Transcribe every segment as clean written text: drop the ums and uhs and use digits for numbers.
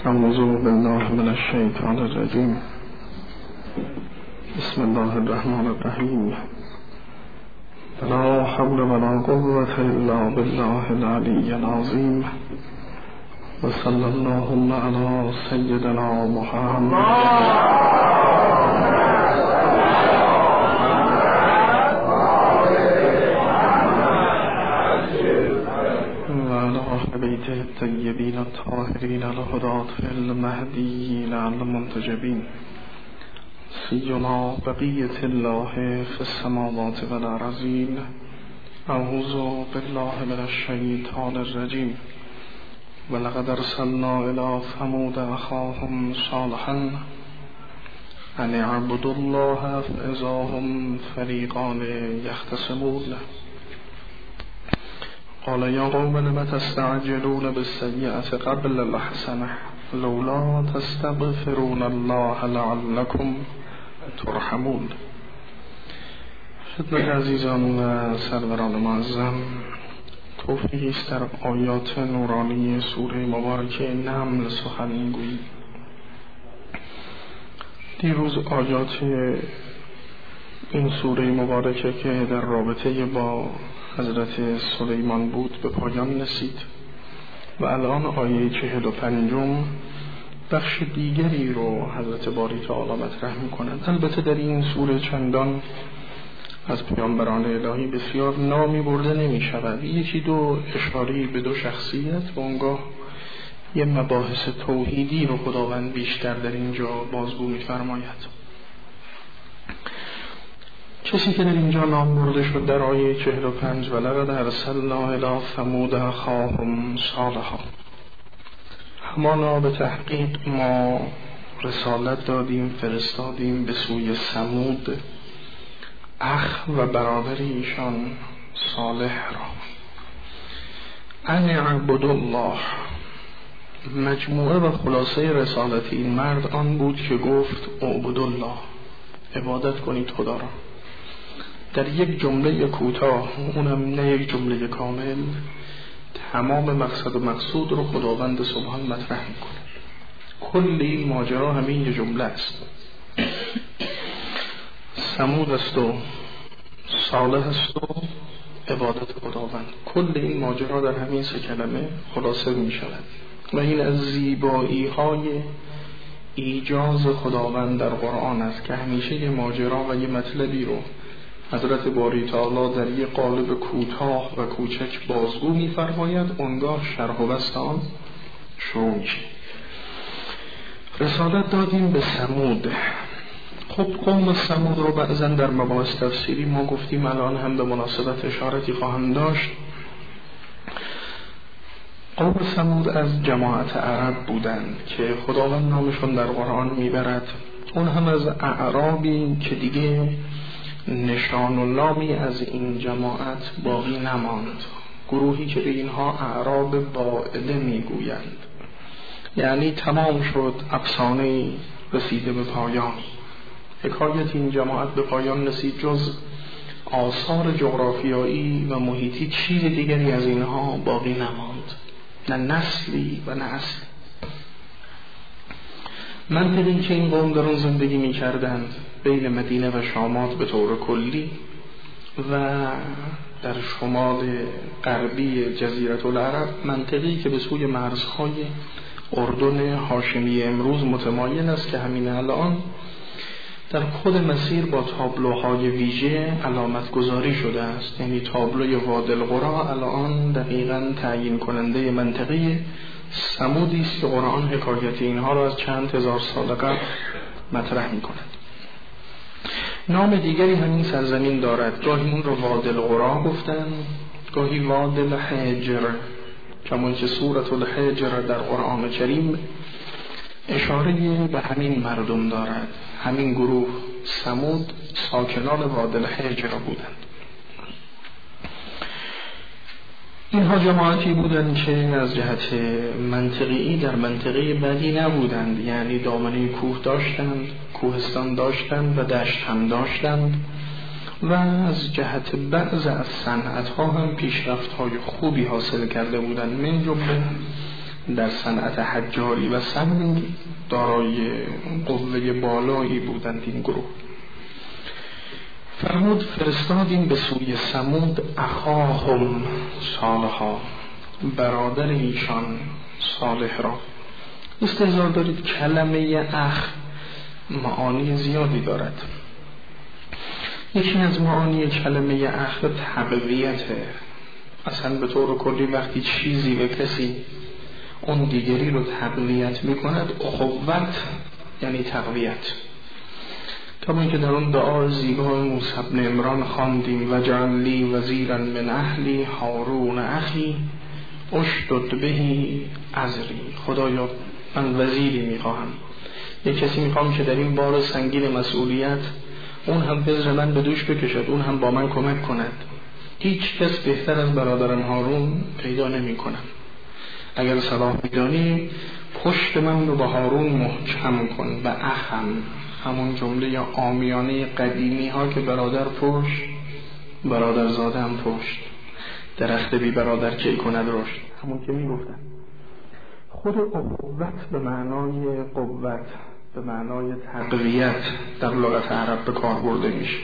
اعوذ بالله من الشیطان الرجیم. بسم الله الرحمن الرحیم. لا حول ولا قوة الا بالله العلی العظیم. و صلی الله علی سیدنا محمد بیت الطیبین الطاهرین الهداة المهدیین المنتجبین سیما بقیة الله فی السماوات والارضین. اعوذ بالله من الشیطان الرجیم. ولقد ارسلنا الی ثمود اخاهم صالحا ان اعبدوا الله فاذا هم فریقان یختصمون. قال یا قوم لم تستعجلون بالسیئة قبل الحسنة لولا تستغفرون الله لعلكم ترحمون. خدمت عزیزان و سروران معظم، توفیقی است در آیات نورانی سوره مبارکه نمل سخن گویی. دیروز آیات این سوره مبارکه که در رابطه با حضرت سلیمان بود به پایان رسید و الان آیه 45 بخش دیگری رو حضرت باری تعالی مطرح می‌کنند. البته در این سوره چندان از پیامبران الهی بسیار نامی برده نمی‌شود، یکی دو اشاره به دو شخصیت و اونگاه یه مباحث توحیدی رو خداوند بیشتر در اینجا بازگو می‌فرماید. کسی که در اینجا نام برده شد در آیه 45 ولقد ارسلنا الی ثمود اخاهم صالحا، همانا به تحقیق ما رسالت دادیم، فرستادیم به سوی ثمود اخ و برادر ایشان صالح را. ان اعبدوا الله، مجموعه و خلاصه رسالت این مرد آن بود که گفت اعبدوا الله، عبادت کنید خدا را. در یک جمله کوتاه، اونم نه یک جمله کامل، تمام مقصد و مقصود رو خداوند سبحان مطرح میکنه. کل این ماجرا همین یه جمله است، ثمود است و صالح است و عبادت خداوند. کل این ماجرا در همین سه کلمه خلاصه می شود و این از زیبایی های ایجاز خداوند در قرآن است که همیشه یه ماجرا و یه مطلبی رو حضرت باری تعالی در یک قالب کوتاه و کوچک بازگو می‌فرماید، اونگاه شرح و بسط آن شروع میشه. رسالت دادیم به ثمود. خب قوم ثمود رو بعضا در مباحث تفسیری ما گفتیم، الان هم به مناسبت اشارتی خواهم داشت. قوم ثمود از جماعت عرب بودند که خداوند نامشون در قرآن میبرد. اون هم از اعرابی که دیگه نشان و نامی از این جماعت باقی نماند، گروهی که به اینها اعراب باعده میگویند، یعنی تمام شد، افسانه رسیده به پایان. حکایت این جماعت به پایان رسید، جز آثار جغرافیایی و محیطی چیز دیگری از اینها باقی نماند، نه نسلی و نه اصلی. منطقی که این قوم در اون زندگی می کردند بین مدینه و شامات به طور کلی و در شمال غربی جزیره العرب، منطقی که به سوی مرزهای اردن هاشمی امروز متمایل است که همین الان در خود مسیر با تابلوهای ویژه علامت گذاری شده است. یعنی تابلوی وادی القری الان دقیقاً تعیین کننده منطقه ثمودی است که قرآن حکایت اینها را از چند هزار سال قبل مطرح می کند. نام دیگری همین سرزمین دارد، گاهی اون رو وادی القری گفتن، گاهی وادی الحجر، کمان که سورة الحجر در قرآن کریم اشاره به همین مردم دارد. همین گروه ثمود ساکنان وادی الحجر بودند. اینها جماعتی بودند که از جهت منطقی در منطقه بدی نبودند، یعنی دامنه کوه داشتند، کوهستان داشتند و دشت هم داشتند و از جهت بعض از صنعت‌ها هم پیشرفت‌های خوبی حاصل کرده بودند، من جمله در صنعت حجاری و سنگ دارای قوه بالایی بودند این گروه. فرمود فرستادیم به سوی ثمود اخاهم صالحا، برادر ایشان صالح را. استحضار دارید کلمه اخ معانی زیادی دارد. یکی از معانی کلمه اخ تقویته. اصلا به طور کلی وقتی چیزی به کسی اون دیگری رو تقویت میکند، اخوت یعنی تقویت. کما اینکه در اون دعا زیبای موسی بن عمران خواندیم و جعل لی وزیرا من اهلی هارون اخی اشدد بهی ازری. خدایا من وزیری میخواهم، یک کسی میخوام که در این بار سنگین مسئولیت اون هم وزر من به دوش بکشد، اون هم با من کمک کند. هیچ کس بهتر از برادرم هارون پیدا نمی کنم. اگر صلاح میدانی پشت من رو با هارون محکم کن و اخم، همون جمله یا عامیانه قدیمی ها که برادر پشت برادر زاده هم پشت، درخت بی برادر کی کند رشد، همون که میگفتن. خود اخوت به معنای قوت، به معنای تقویت در لغت عرب به کار برده میشه.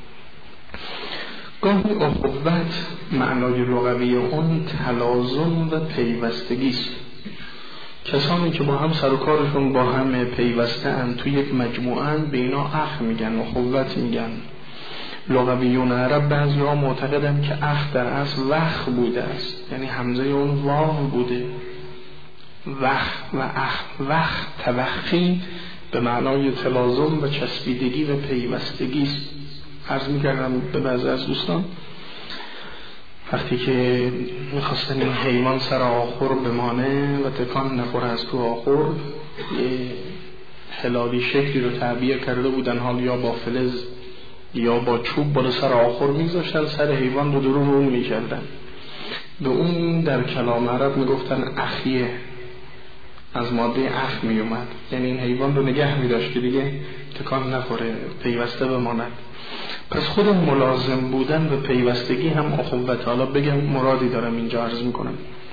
گاهی اخوت معنای لغوی اون تلازم و پیوستگی است. کسانی که با هم سر و کارشون با هم پیوسته اند، توی یک مجموعه اند، به اینا اخ میگن، اخوت میگن. لغویون عرب بعضی ها معتقدن که اخ در اصل وخ بوده است، یعنی همزه اون واو بوده. وخ و اخ، وخ توخی به معنای تلازم و چسبیدگی و پیوستگی است. عرض میکردم به بعضی از دوستان وقتی که میخواستن این حیوان سر آخر بمانه و تکان نخوره از تو آخر، یه هلالی شکلی رو تعبیه کرده بودن، حال یا با فلز یا با چوب بالا سر آخر میذاشتن، سر حیوان رو درون اون میکردن. به اون در کلام عرب میگفتن اخیه، از ماده اخ میومد، یعنی این حیوان رو نگه میداشت که دیگه تکان نخوره، پیوسته بماند. پس خود ملازم بودن و پیوستگی هم اخوت. حالا بگم مرادی دارم اینجا عرض میکنم.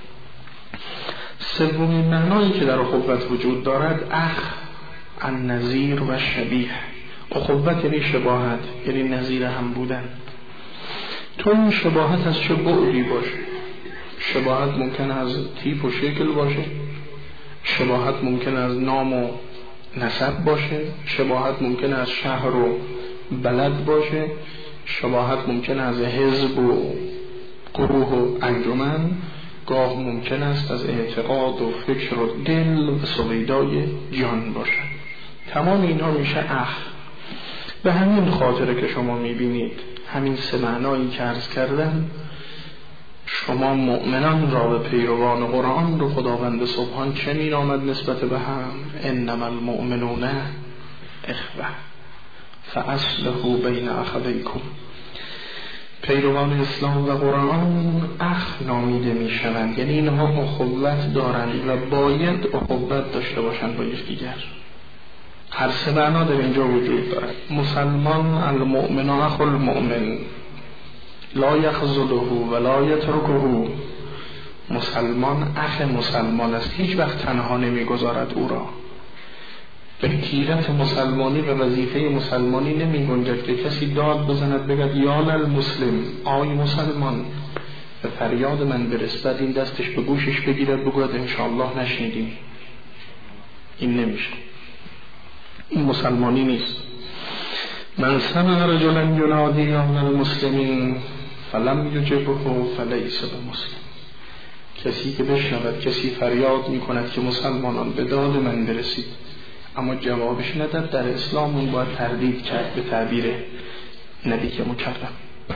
سومین معنایی که در اخوت وجود دارد اخ النظیر و شبیه. اخوت یعنی شباهت، یعنی نظیر هم بودن. تو این شباهت از چه بعدی باشه؟ شباهت ممکن از تیپ و شکل باشه، شباهت ممکن از نام و نسب باشه، شباهت ممکن از شهر و بلد باشه، شباهت ممکن از حزب و گروه و انجمن، گاه ممکن است از اعتقاد و فکر و دل و سویدای جان باشد. تمام اینها میشه اخ. به همین خاطره که شما میبینید همین سه معنایی که عرض کردم، شما مؤمنان را و پیروان قرآن رو خداوند سبحان چه مینامد نسبت به هم؟ انما المؤمنون اخوه فاصلحوا بین اخویکم. پیروان اسلام و قرآن اخ نامیده میشوند، یعنی اینها اخوت دارند و باید اخوت داشته باشند با یکدیگر. هر سه معنا در اینجا وجود دارد. مسلمان المؤمن اخو المؤمن لا یخذله ولا یترکه. مسلمان اخ مسلمان است، هیچ وقت تنها نمیگذارد او را. به کیرت مسلمانی و وظیفه مسلمانی نمی گنجد که کسی داد بزند بگد یا للمسلم، آی مسلمان، به فریاد من برسد، این دستش به گوشش بگیرد بگوید انشاءالله نشنیدیم. این نمیشه، این مسلمانی نیست. من سمع رجلا ینادی یا للمسلمین فلم یجبه فلیس بمسلم. کسی که بشنود کسی فریاد می کند که مسلمانان به داد من برسید اما جوابش نداد، در اسلام اون باید تردید کرد به تعبیر نبی که مکرم.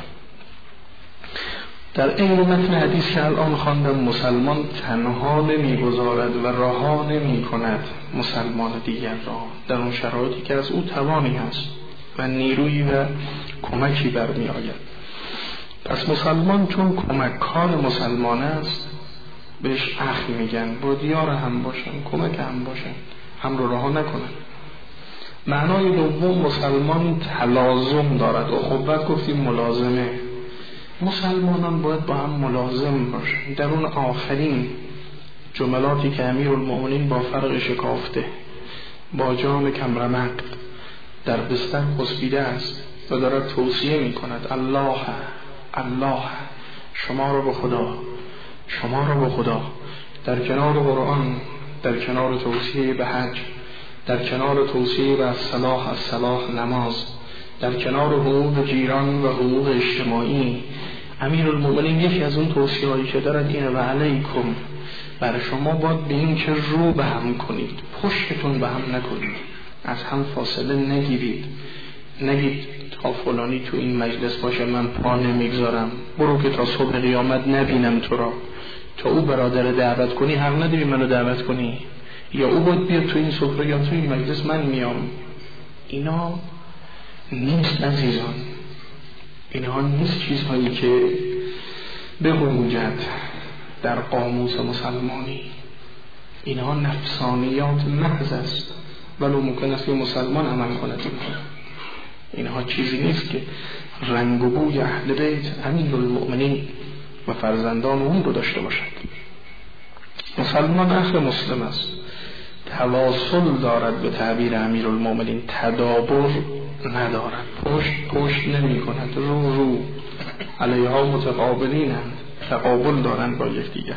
در این متن حدیث که الان خواندم، مسلمان تنها نمیگذارد و رها نمی کند مسلمان دیگر را در اون شرایطی که از او توانی هست و نیرویی و کمکی برمی آید. پس مسلمان چون کمککار مسلمان است بهش اخ میگن، با دیار هم باشن، کمک هم باشن، هم رو رها نکنن. معنای دوم مسلمان تلازم دارد. اخوت گفتیم ملازمه. مسلمانان باید با هم ملازم باشن. در اون آخرین جملاتی که امیرالمؤمنین با فرق شکافته، با جان کمرمق در بستر خسبیده است و دارد توصیه می کند الله الله، شما را به خدا، شما را به خدا، در کنار قرآن، در کنار توصیه به حج، در کنار توصیه به الصلاح نماز، در کنار حقوق جیران و حقوق اجتماعی، امیرالمؤمنین یکی از اون توصیه‌هایی که دارد اینه و علیکم، برای شما باید به این که رو به هم کنید، پشتتون به هم نکنید، از هم فاصله نگیرید، نگید تا فلانی تو این مجلس باشه من پا نمیگذارم، برو که تا صبح قیامت نبینم تو را، تا او برادر دعوت کنی حق نداری منو دعوت کنی، یا او باید بیاد تو این سفره یا تو این مجلس من میام. اینا نیست عزیزان، اینها نیست چیزهایی که بگنجد در قاموس مسلمانی، اینها نفسانیات محض است، ولو ممکن است که مسلمان عمل کند. اینها چیزی نیست که رنگ و بوی اهل بیت امیرالمؤمنین و فرزندان اون رو داشته باشد. مسلمان اخر مسلم است، تواصل دارد به تعبیر امیرالمؤمنین، تدابر ندارد، پشت نمی کند، رو علیها متقابلینند، تقابل دارند با یکدیگر.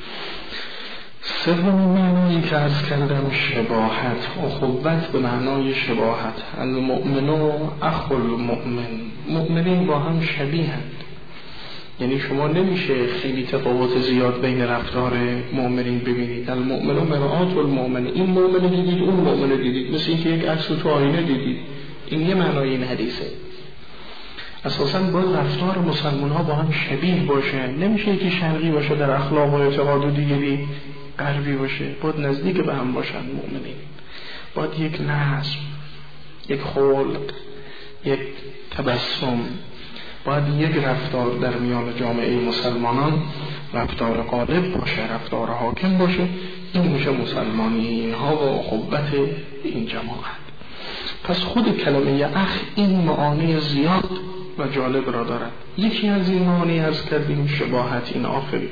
سوم معنایی که عرض کردم شباهت، اخوت به معنای شباهت، المؤمن اخو المؤمن، مؤمنین با هم شبیهند، یعنی شما نمیشه خیلی تفاوت زیاد بین رفتار مؤمنین ببینید. المؤمن مرآت المؤمن، این مؤمن دیدید اون مؤمن دیدید، مثل اینکه یک عکس تو آینه دیدید. این یه معنای این حدیثه. اساساً باید رفتار مسلمان ها با هم شبیه باشه، نمیشه یکی شرقی باشه در اخلاق و اعتقاد و دیگری غربی باشه، باید نزدیک به هم باشن مؤمنین، باید یک نظم، یک خلق، یک تبسم، باید یک رفتار در میان جامعه مسلمانان رفتار غالب باشه، رفتار حاکم باشه. این میشه مسلمانی اینها و اخوت این جماعت. پس خود کلمه اخ این معانی زیاد و جالب را دارد. یکی از این معانی عرض کردیم شباهت، این آخری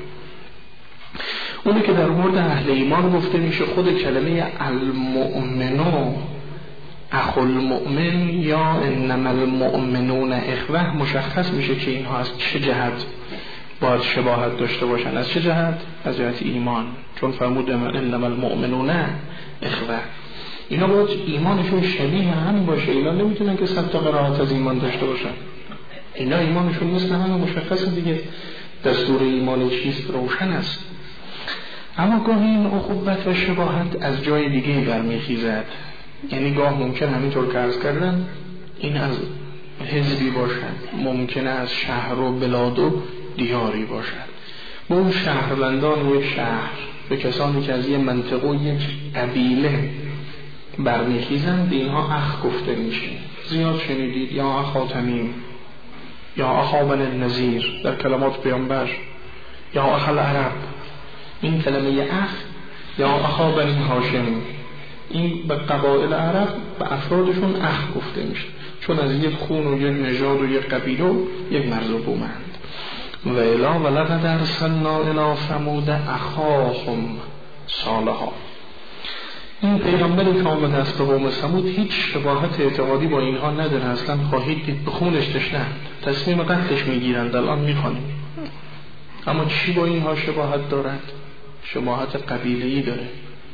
اونی که در مورد اهل ایمان گفته میشه. خود کلمه المؤمنو اخو المؤمن یا انما المؤمنون اخوه مشخص میشه که اینها از چه جهت باید شباهت داشته باشن. از چه جهت؟ از جهت ایمان، چون فرمود انما المؤمنون اخوه، اینا باید ایمانشون شبیه هم باشه. اینا نمیتونن که 100 تا قرائت از ایمان داشته باشن، اینا ایمانشون مثل همه مشخصه دیگه، دستور ایمان چیست روشن است. اما گاهی این اخوت و شباهت از جای دیگه برمیخیزد، یعنی گاه ممکن همینطور که عرض کردن این از حزبی باشد، ممکنه از شهر و بلاد و دیاری باشد، به اون شهروندان یک شهر، به کسانی که از یه منطقه و یک قبیله برمیخیزند، اینها اخ گفته میشه. زیاد شنیدید یا اخا تمیم، یا اخا بن النذیر در کلمات پیامبر، یا اخ العرب. این کلمه اخ یا اخا بن هاشم، این به قبایل عرب به افرادشون اخ گفته میشه، چون از یک خون و یک نژاد و یک قبیله و یک مرز و بومند. و الا ولقد ارسلنا الی ثمود اخاهم صالحا. این پیغمبری که آمده است به قوم ثمود هیچ شباهت اعتقادی با اینها نداره، اصلا خواهید دید به خونش تشنه‌اند، تصمیم قتلش میگیرند. الان میخوانیم. اما چی با اینها شباهت دارد؟ شباهت قبیله‌ای داره.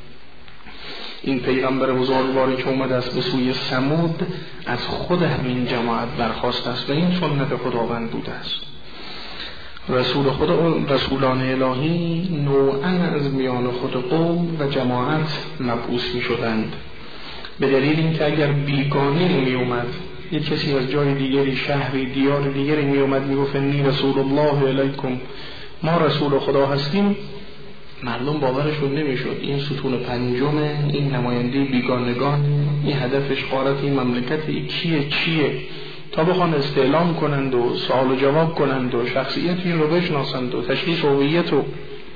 این پیغمبر بزرگواری که اومده است به سوی ثمود از خود همین جماعت برخاست است و این سنت خداوند بوده است. رسول خدا، رسولان الهی نوعاً از میان خود قوم و جماعت مبعوث می شدند، به دلیل اینکه اگر بیگانه می اومد، یک کسی از جای دیگری، شهری، دیار دیگری می اومد می گفت انی رسول الله الیکم، ما رسول خدا هستیم، مردم باورشون نمیشد. این ستون پنجم، این نماینده بیگانگان، این هدفش غارت این مملکت چیه تا بخوان استعلام کنند و سوال و جواب کنند و شخصیت این رو بشناسند و تشخیص هویت و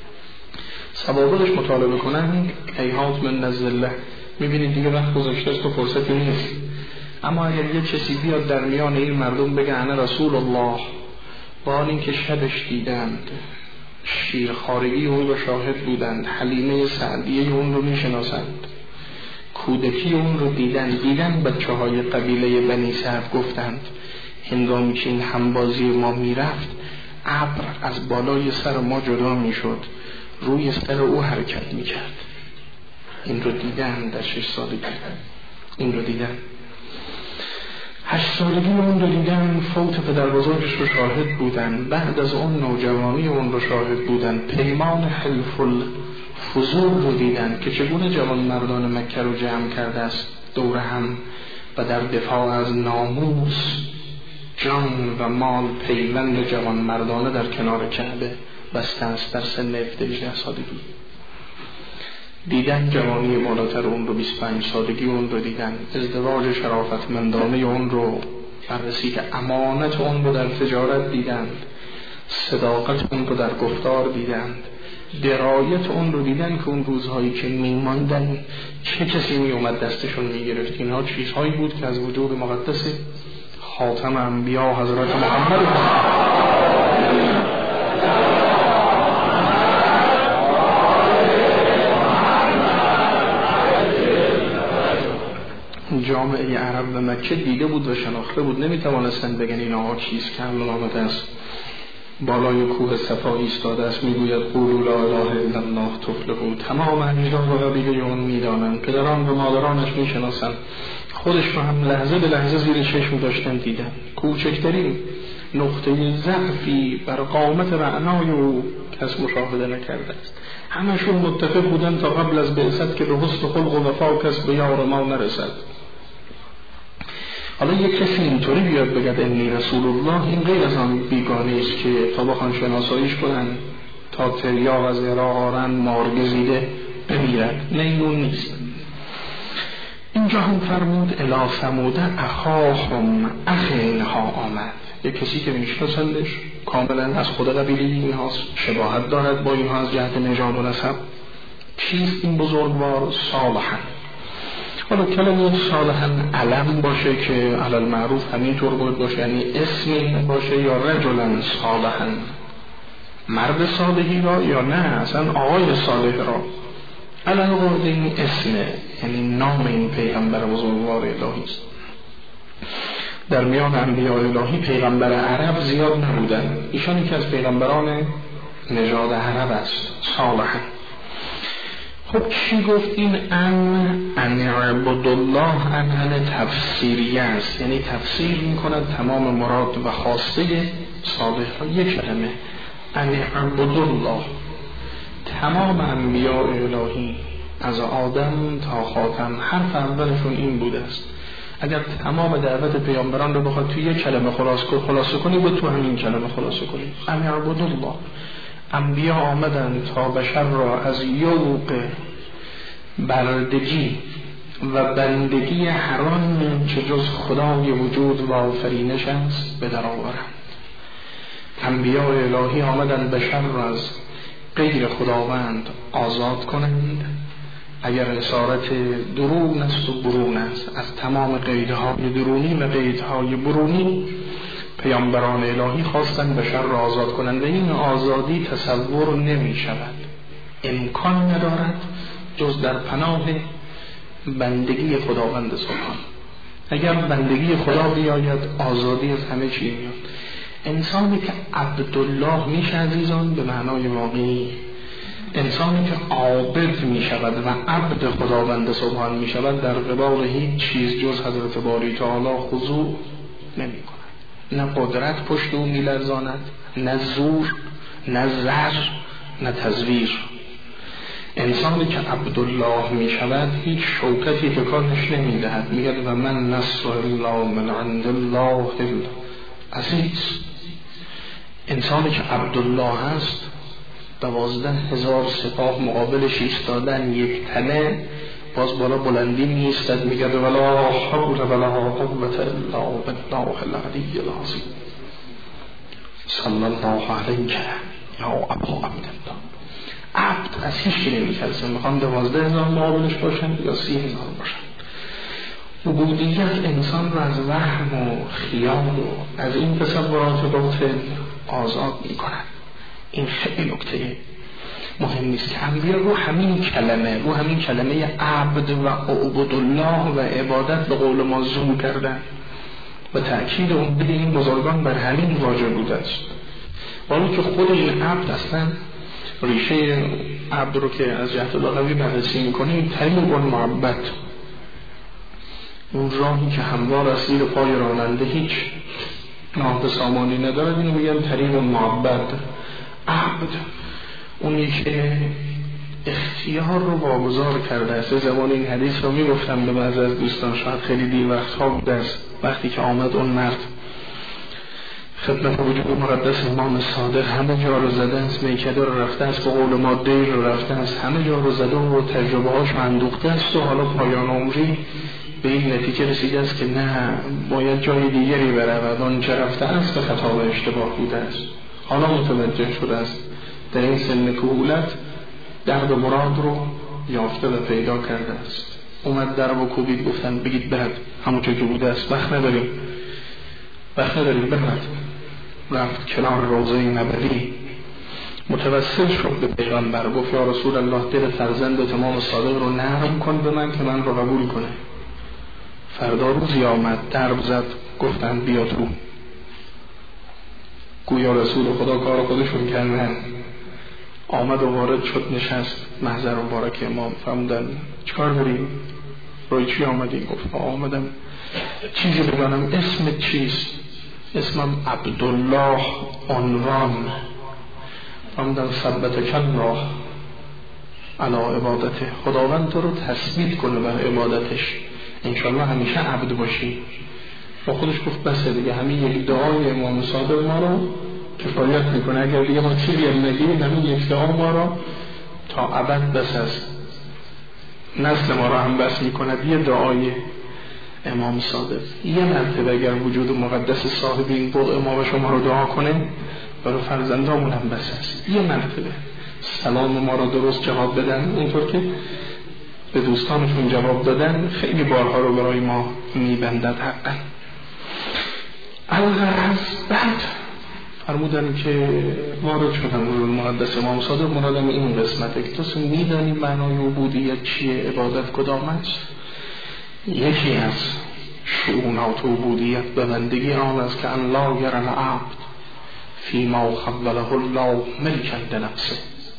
سوابقش مطالبه کنند. هیهات من نزله، میبینید دیگه وقت گذاشته است و فرصتی نیست. اما اگر یه کسی بیاد در میان این مردم بگه انا رسول الله، با این که شبش دیدند، شیرخوارگی اون رو شاهد بودند، حلیمه سعدیه اون رو میشناسند، کودکی اون رو دیدن بچه های قبیله بنی سعد گفتند هنگامی که این همبازی ما میرفت ابر از بالای سر ما جدا میشد، روی سر او حرکت میکرد. این رو دیدن در 6 سالگی، این رو دیدن. 8 سالگی اون رو دیدن، فوت پدر بزرگش رو شاهد بودن، بعد از اون نوجوانی اون رو شاهد بودن، پیمان حلف الفضول رو دیدن که چگونه جوان مردان مکه رو جمع کرده است دور هم و در دفاع از ناموس، جان و مال پیوند جوان مردانه در کنار کعبه بسته است در سن 18 سالگی. دیدن جوانی بالاتر اون رو، 25 سالگی اون رو دیدن، ازدواج شرافتمندانه اون رو، بررسی که امانت اون رو در تجارت دیدند، صداقت اون رو در گفتار دیدند، درایت اون رو دیدن که اون روزهایی که میماندن چه کسی میومد دستشون میگرفت. اینها چیزهایی بود که از وجود مقدس خاتم انبیا حضرت محمد جامعه عرب و مکه دیده بود و شناخته بود. نمیتوانستن بگن این آقا چیز که الان آمده است بالای کوه صفا ایستاده است میگوید قولوا لا اله الا الله تفلحوا. تمام اجداد و قبیله اون میدانند، پدران و مادرانش میشناسند، خودش رو هم لحظه به لحظه زیر چشم داشتن دیدن. کوچکترین نقطه ضعفی بر قامت رعنای او کس مشاهده نکرده است. همشون متفق بودن تا قبل از بعثت که به حسن خلق و وفا کس به یار ما نرسد. حالا یک کسی اینطوری بیاد بگد انی رسول الله، این غیر از آن بیگانه است که تا بخوان شناساییش کنن، تا تریاق از عراق آرن مارگزیده بمیرد. نه اینون نیست. اینجا هم فرمود الی ثمود اخاهم، اخ اینها آمد. یک کسی که میشناسندش، کاملا از خود قبیله اینهاست، شباهت دارد با اینها از جهت نژاد و نسب. چیست این بزرگوار؟ صالحا. حالا کلمه صالحا علم باشه که علل معروف همینطور باید باشه، یعنی اسمی باشه، یا رجلا صالحا، مرد صالحی را، یا نه اصلا آقای صالح را. علل قرد این اسمه، یعنی نام این پیغمبر بزرگوار الهی است. در میان انبیاء الهی پیغمبر عرب زیاد نبودن، ایشان یکی از پیغمبران نژاد عرب است. صالحا. خب چی گفت این ان اعبد الله؟ ان تفسیری است، یعنی تفسیر میکند تمام مراد و خواسته صالح را. یک کلمه ان اعبد الله. تمام انبیاء الهی از آدم تا خاتم حرف اولشون این بوده است. اگر تمام دعوت پیامبران رو بخواد توی یک کلمه خلاصه کنی، به تو همین کلمه خلاصه کنی، ان اعبد الله. انبیا آمدن تا بشر را از یوق بردگی و بندگی هر آن که جز خدای وجود و آفرینش است به در آورند. انبیاء الهی آمدن بشر را از غیر خداوند آزاد کنند. اگر اسارت درون است و برون است، از تمام قیدهای درونی و قیدهای برونی پیامبران الهی خواستن بشر را آزاد کنند و این آزادی تصور نمی شود، امکان ندارد جز در پناه بندگی خداوند سبحان. اگر بندگی خدا بیاید، آزادی از همه چی میاد. انسانی که عبدالله میشه عزیزان به معنای واقعی، انسانی که عابد می شود و عبد خداوند سبحان می شود، در قبال هیچ چیز جز حضرت باری تعالی خضوع نمی کند. نه قدرت پشت او می لرزاند، نه زور، نه زر، نه تزویر. انسانی که عبدالله می شود هیچ شوکتی به کارش نمی دهد. می گوید و من نصر الله من عند الله العزیز. انسانی که عبدالله هست 12,000 سپاه مقابلش ایستادن، یک تنه باز بالا بلندی می ایستد، می گوید ولا حول ولا قوة الا بالله العلی العظیم. صلی الله علیک یا ابا عبدالله. عبد از هیچ چیزی نمی‌ترسه، میخوان 12,000 مقابلش باشن یا 30,000 باشن. عبودیت انسان رو از وهم و خیال و از این تصورات باطل آزاد می‌کند. این خیلی نکته مهم نیست که انبیا رو همین کلمه عبد و عبد الله و عبادت به قول ما زوم کردن و تأکید اون بده این بزرگان بر همین واژه بوده است. ولی که خود این عبد اصلا ریشه عبد رو که از جهت لغوی بررسی میکنیم طریق المعبد، اون راهی که هموار از زیر پای راننده هیچ ناهد سامانی ندارد، اینو میگن طریق المعبد. عبد اونی که اختیار رو واگذار کرده است. زمان این حدیث رو میگفتم به بعضی از دوستان، شاید خیلی دیر وقتها بوده است، وقتی که آمد اون مرد خدمت وجود مقدس امام صادق، همه جا رو زده است، میکده رو رفته است، به قول ما دیر رو رفته است، همه جا رو زده و تجربه هاش اندوخته است و حالا پایان عمری به این نتیجه رسیده است که نه، باید جای دیگری برود، آن چه رفته است به خطا و اشتباه بوده است. حالا متوجه شده است در این سن کهولت درد و مراد رو یافته و پیدا کرده است. اومد در و کوبید، گفتن بگید برد همونجا که بوده است، وقت نداریم برد. رفت کنار روضه نبوی، متوسل شد به پیغمبر، گفت یا رسول الله دل فرزند امام صادق رو نرم کن به من که من رو قبول کنه. فردا روزی آمد، درب زد، گفتن بیا تو. گویا رسول خدا کار خودشون کردن. آمد و وارد شد، نشست محضر مبارک امام. فرمودن چیکار داریم؟ روی چی آمدی؟ گفت آمدم چیزی بگم. اسم چیست؟ اسمم عبدالله عنوان. فرمودن ثبت کن راه علی عبادته، خداوند تو رو تثبیت کنه بر عبادتش، انشالله همیشه عبد باشی. با خودش گفت بسه دیگه، همین یک دعای امام صادق ما رو کفایت میکنه، اگر دیگه ما چیزی هم نگیم همین یک دعا ما رو تا ابد بس است، نسل ما رو هم بس میکنه. یه دعای امام صادق یه مرتبه اگر وجود مقدس صاحب این بقع ما و شما رو دعا کنه، برای فرزندامون هم بس است. یه مرتبه سلام ما رو درست جواب بدن، اونطور که به دوستانشون جواب دادن، خیلی بارها رو برای ما میبندد حقا. الغرض بعد فرمودن که وارد شدن وجود مقدس امام صادق، مرادم این قسمته که تو میدانی معنای عبودیت چیه، عبادت کدام است. یکی از شؤونات عبودیت به بندگی آن است که ان لا یرى العبد فیما خوله الله ملکا لنفسه.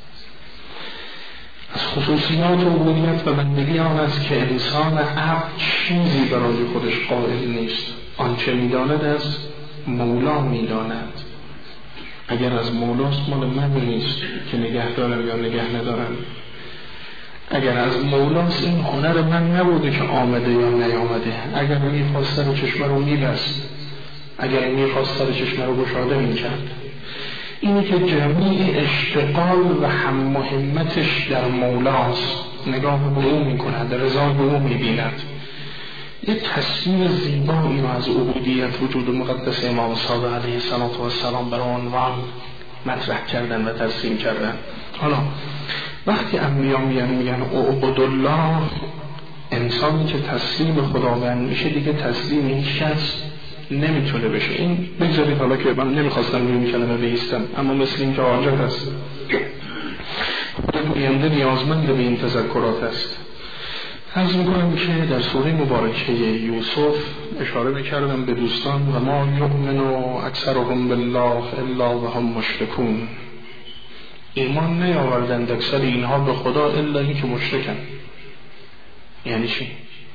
از خصوصیات عبودیت و بندگی آن است که انسان عبد چیزی برای خودش قائل نیست، آنچه میداند از مولا میداند. اگر از مولاست مال من نیست که نگه دارم یا نگه ندارم. اگر از مولاست این هنر من نبوده که آمده یا نیامده. اگر میخواست سر چشمه رو میبست، اگر میخواست سر چشمه رو گشاده میکرد. اینی که جمیع اشتغال و هم مهمتش در مولاست، نگاه به او میکند، رضا به او میبیند. یک تصویر زیبایی رو از عبودیت وجود مقدس امام صادق علیه السلام بر عنوان مطرح کردن و ترسیم کردن. حالا وقتی انبیا میگن عبد الله، انسانی که تسلیم خداوند میشه دیگه تسلیم هیچ کس نمیتونه بشه. این بگذارید حالا که من نمیخواستم روی کلمه بایستم، اما مثل این که حاجت هست، خود گوینده نیازمند به این تذکرات است. عرض میکنم که در سوره مبارکه یوسف اشاره میکردم به دوستان و ما یؤمن اکثرهم بالله الا وهم مشرکون. ایمان نیاوردند اکثر اینها به خدا الا این که مشرکن. یعنی چی؟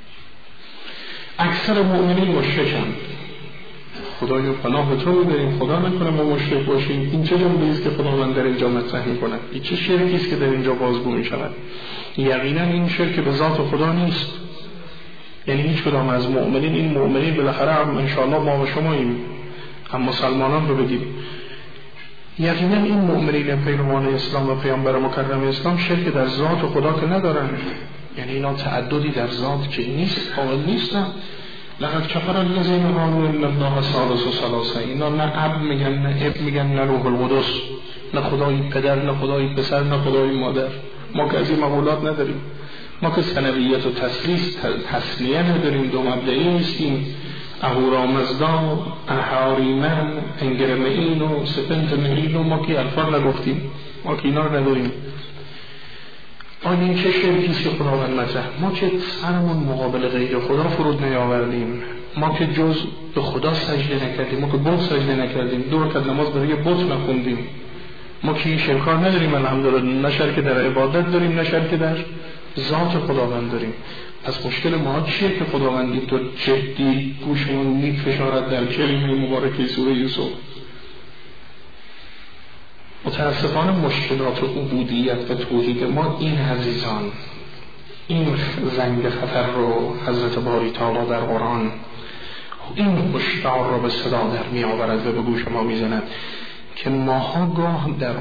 اکثر مؤمنین مشرکن. خدایا پناه تو میبریم، خدا نکنه ما مشرک باشیم. این چه جمله است که خداوند در اینجا مطرح میکنه؟ این چه شرکی است که در اینجا بازگو میشود؟ یقینا این شرک به ذات خدا نیست. یعنی هیچ کدام از مؤمنین، این مؤمنین بالاخره هم انشاءالله ما و شماییم، هم مسلمانان رو بگیم، یقینا این مؤمنین پیروان اسلام و پیامبر مکرم اسلام شرک در ذات خدا که ندارن. یعنی اینا تعددی در ذات که نیست، قائل نیستن. لقد کفر الذین قالوا ان الله ثالث ثلاثه. اینا نه اب میگن، نه اب میگن، نه روح القدس، نه خدای پدر، نه خدای پسر، نه خدای مادر. ما که از این مقولات نداریم. ما که ثنویت و تسلیه نداریم، دو مبدئی نیستیم. اهورامزدا، احاریمن، انگرمئین و سپنت مهین و ما که الفاظ نگفتیم، ما که اینا رو نداریم. آیا این چه شرکیست که خداوند مطرح؟ ما که سرمون مقابل غیر خدا فرود نیاوردیم، ما که جز به خدا سجده نکردیم، ما که بت سجده نکردیم، 2 رکعت نماز برای بت نخوندیم، ما که این شرکار نداریم الحمدلله، نه شرک در عبادت داریم نه شرک در ذات خداوند داریم. پس مشکل ما چیه که خداوند اینطور جدی گوشمون میفشارد در کلمه مبارکه سوره یوسف؟ متاسفانه مشکلات عبودیت و توحید ما این عزیزان، این زنگ خطر رو حضرت باری تعالی در قرآن این هشدار را به صدا در می آورد و به گوش ما می زند که ماها گاه در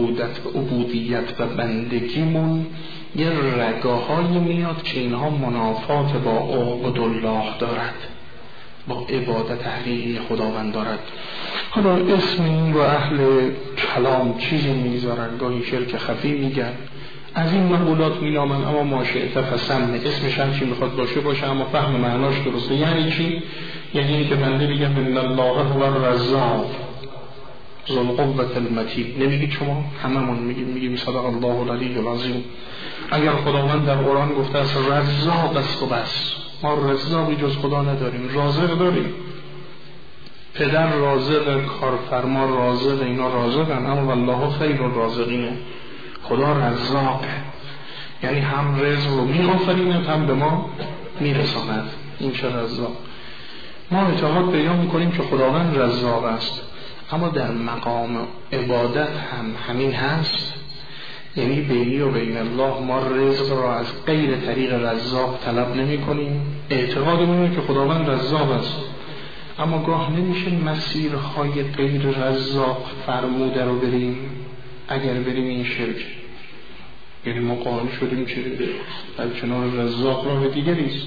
عبودیت و بندگیمون یه رگاهایی میاد که اینها منافات با عبد الله دارد، با عبادت حقیقی خداوند دارد. حالا اسم این رو اهل کلام چیزی میذارن، گاهی شرک خفی میگن، از این مقولات مینامن، اما ماشئت فسمه، اسمش هم چی میخواد باشه اما فهم معناش درسته. یعنی چی؟ یعنی این که بنده میگم ان الله هو الرزاق ذو القوة المتین. نمیگید شما؟ هممون میگیم صدق الله العلی العظیم. اگر خداوند در قرآن گفته است رزاق است و بس، ما رزاقی جز خدا نداریم، رازق داریم، پدر رازق، کارفرما رازق، اینا رازقن، اما والله خیر الرازقین. خدا رزاقه، یعنی هم رزق رو میآفریند هم به ما میرساند. این چه رزاق؟ ما اتحاد پیدا میکنیم که خداوند رزاق است، اما در مقام عبادت هم همین هست. یعنی بینی و بین الله ما رزق را از غیر طریق رزاق طلب نمی کنیم، اعتقادمون اینه که خداوند رزاق است، اما گاه نمیشه مسیرهای غیر رزاق فرموده رو بریم. اگر بریم این شرک، یعنی ما قائل شدیم که در کنار رزاق راه دیگری است.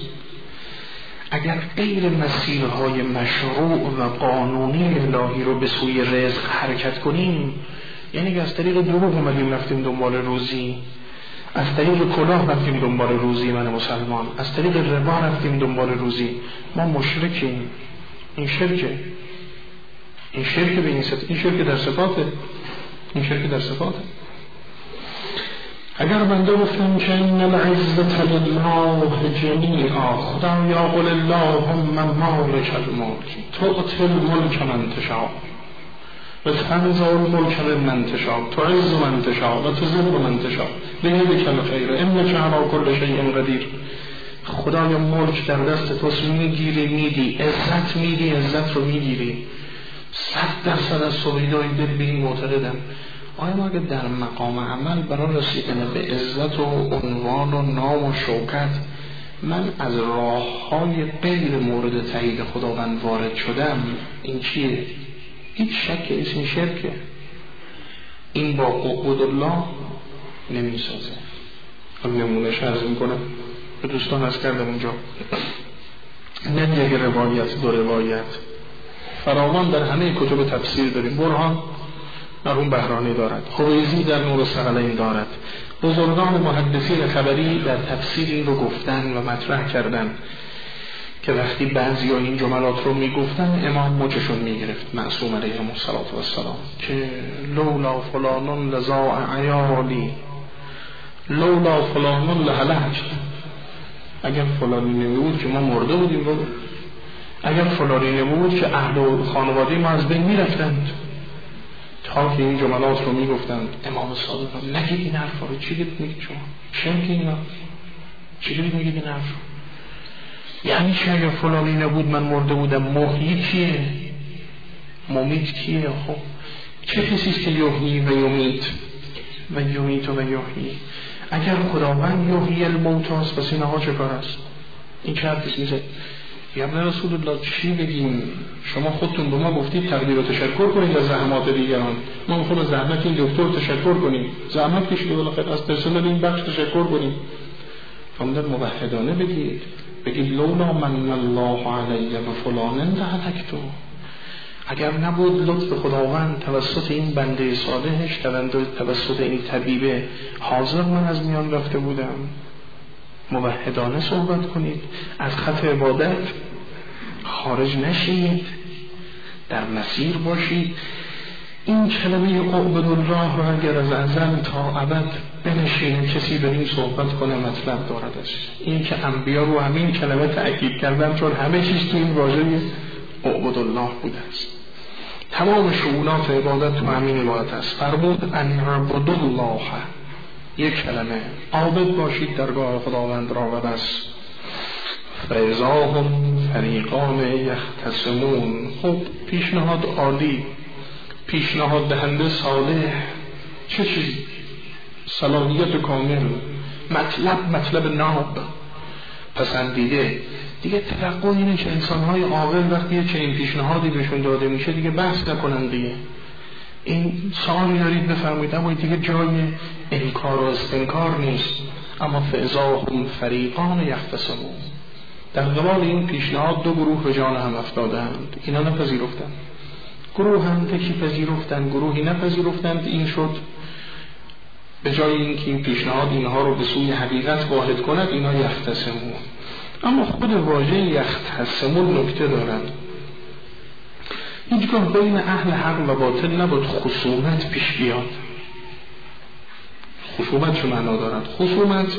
اگر غیر مسیرهای مشروع و قانونی الهی رو به سوی رزق حرکت کنیم، یعنی از طریق دروغ اومدیم رفتیم دنبال روزی، از طریق کلاه رفتیم دنبال روزی، من مسلمان از طریق ربا رفتیم دنبال روزی، ما مشرکیم. این شرکه، این شرک به این شرک در صفاته، این شرک در صفاته. اگر بنده گفتم که این العزة لله جمیعا، خدایا قل اللهم مالک الملک تؤتی الملک من تشاء و تنزع الملک ممن تشاء تعز من تشاء و تذل من تشاء بیدک الخیر انک علی کل شیء قدیر. خدایا ملک در دست توست، میگیری میدی، عزت میدی عزت رو میگیری. 100% از سویدای دل به این معتقدم. آیا ما اگر در مقام عمل برای رسیدن به عزت و عنوان و نام و شوکت من از راه‌های غیر مورد تایید خداوند وارد شدم، این چیه؟ هیچ شکی نیست این شرکه. این با عبود الله نمیسازه. هم نمونهش عرض میکنم به دوستان از کردم اونجا، نه یک روایت، 2 روایت فراوان در همه کتب تفسیر داریم. برهان مرحوم بهرانی دارد، خویزی در نور الثقلین دارد، بزرگان محدثین خبری در تفسیر این رو گفتن و مطرح کردن که وقتی بعضی ها این جملات رو میگفتن امام موجشون میگرفت معصوم علیه السلام که لولا فلانون لزاع عیالی لولا فلانون لهلک، اگر فلانی نمیبود که ما مرده بودیم، اگر فلانی نمیبود که اهل و خانواده ما از بین میرفتند. تا که این جملات رو میگفتند امام صادق نگید این حرف رو، چی میگید شما؟ شنک اینا چی میگید این حرف رو؟ یعنی چه اگر فلانی نبود من مرده بودم؟ محیی کیه؟ ممیت کیه؟ خب چه کسیست که یحیی و یمیت و یمیت و یحیی؟ اگر خداوند یحیی الموت هست پس اینها چه کار است؟ این چه حرفی میزه؟ یا ابن رسول الله چی بگیم؟ شما خودتون به ما گفتید تقدیر و تشکر کنید از زحمات دیگران، ما میخوایم از زحمت این دکتر تشکر کنیم، زحمت کشیده بالاخره از پرسنل این بخش تشکر کنیم. فرمودن موحدانه بگید لولا من الله علی و فلان لهلکت. اگر نبود لطف خداوند توسط این بنده صالحش، توسط این طبیب حاضر، من از میان رفته بودم. موحدانه صحبت کنید از خط عبادت. خارج نشید، در مسیر باشید. این کلمه عبد الله رو اگر از ازل تا ابد بنشینه کسی به این صحبت کنه مطلب داردش. این که انبیا رو همین کلمه تأکید کردن، چون همه چیز تو این واژه عبد الله بوده است. تمام شؤونات عبادت تو همین عبادت است. فرمود ان عبد الله، یک کلمه عابد باشید درگاه خداوند را و بس. فاذا هم فریقان یختصمون. خب پیشنهاد عالی، پیشنهاد دهنده صالح، چه چیزی؟ صلاحیت کامل، مطلب ناب، پسندیده. دیگه توقع اینه که انسان‌های عاقل وقتی چنین پیشنهادی بهشون داده میشه دیگه بحث نکنن دیگه. این سوالی دارید بفرمایید، اما دیگه جای انکار و استنکار نیست. اما فاذا هم فریقان یختصمون، در قبال این پیشنهاد دو گروه به جان هم افتادند. اینا نپذیرفتند. گروه هم یکی پذیرفتند، گروهی نپذیرفتند. این شد به جای اینکه این پیشنهاد اینها رو به سوی حقیقت واحد کند، اینا یختصمون. اما خود واژه یختصمون نکته دارد. هیچگاه بین اهل حق و باطل نباید خصومت پیش بیاد. خصومت چه معنا دارد؟ خصومت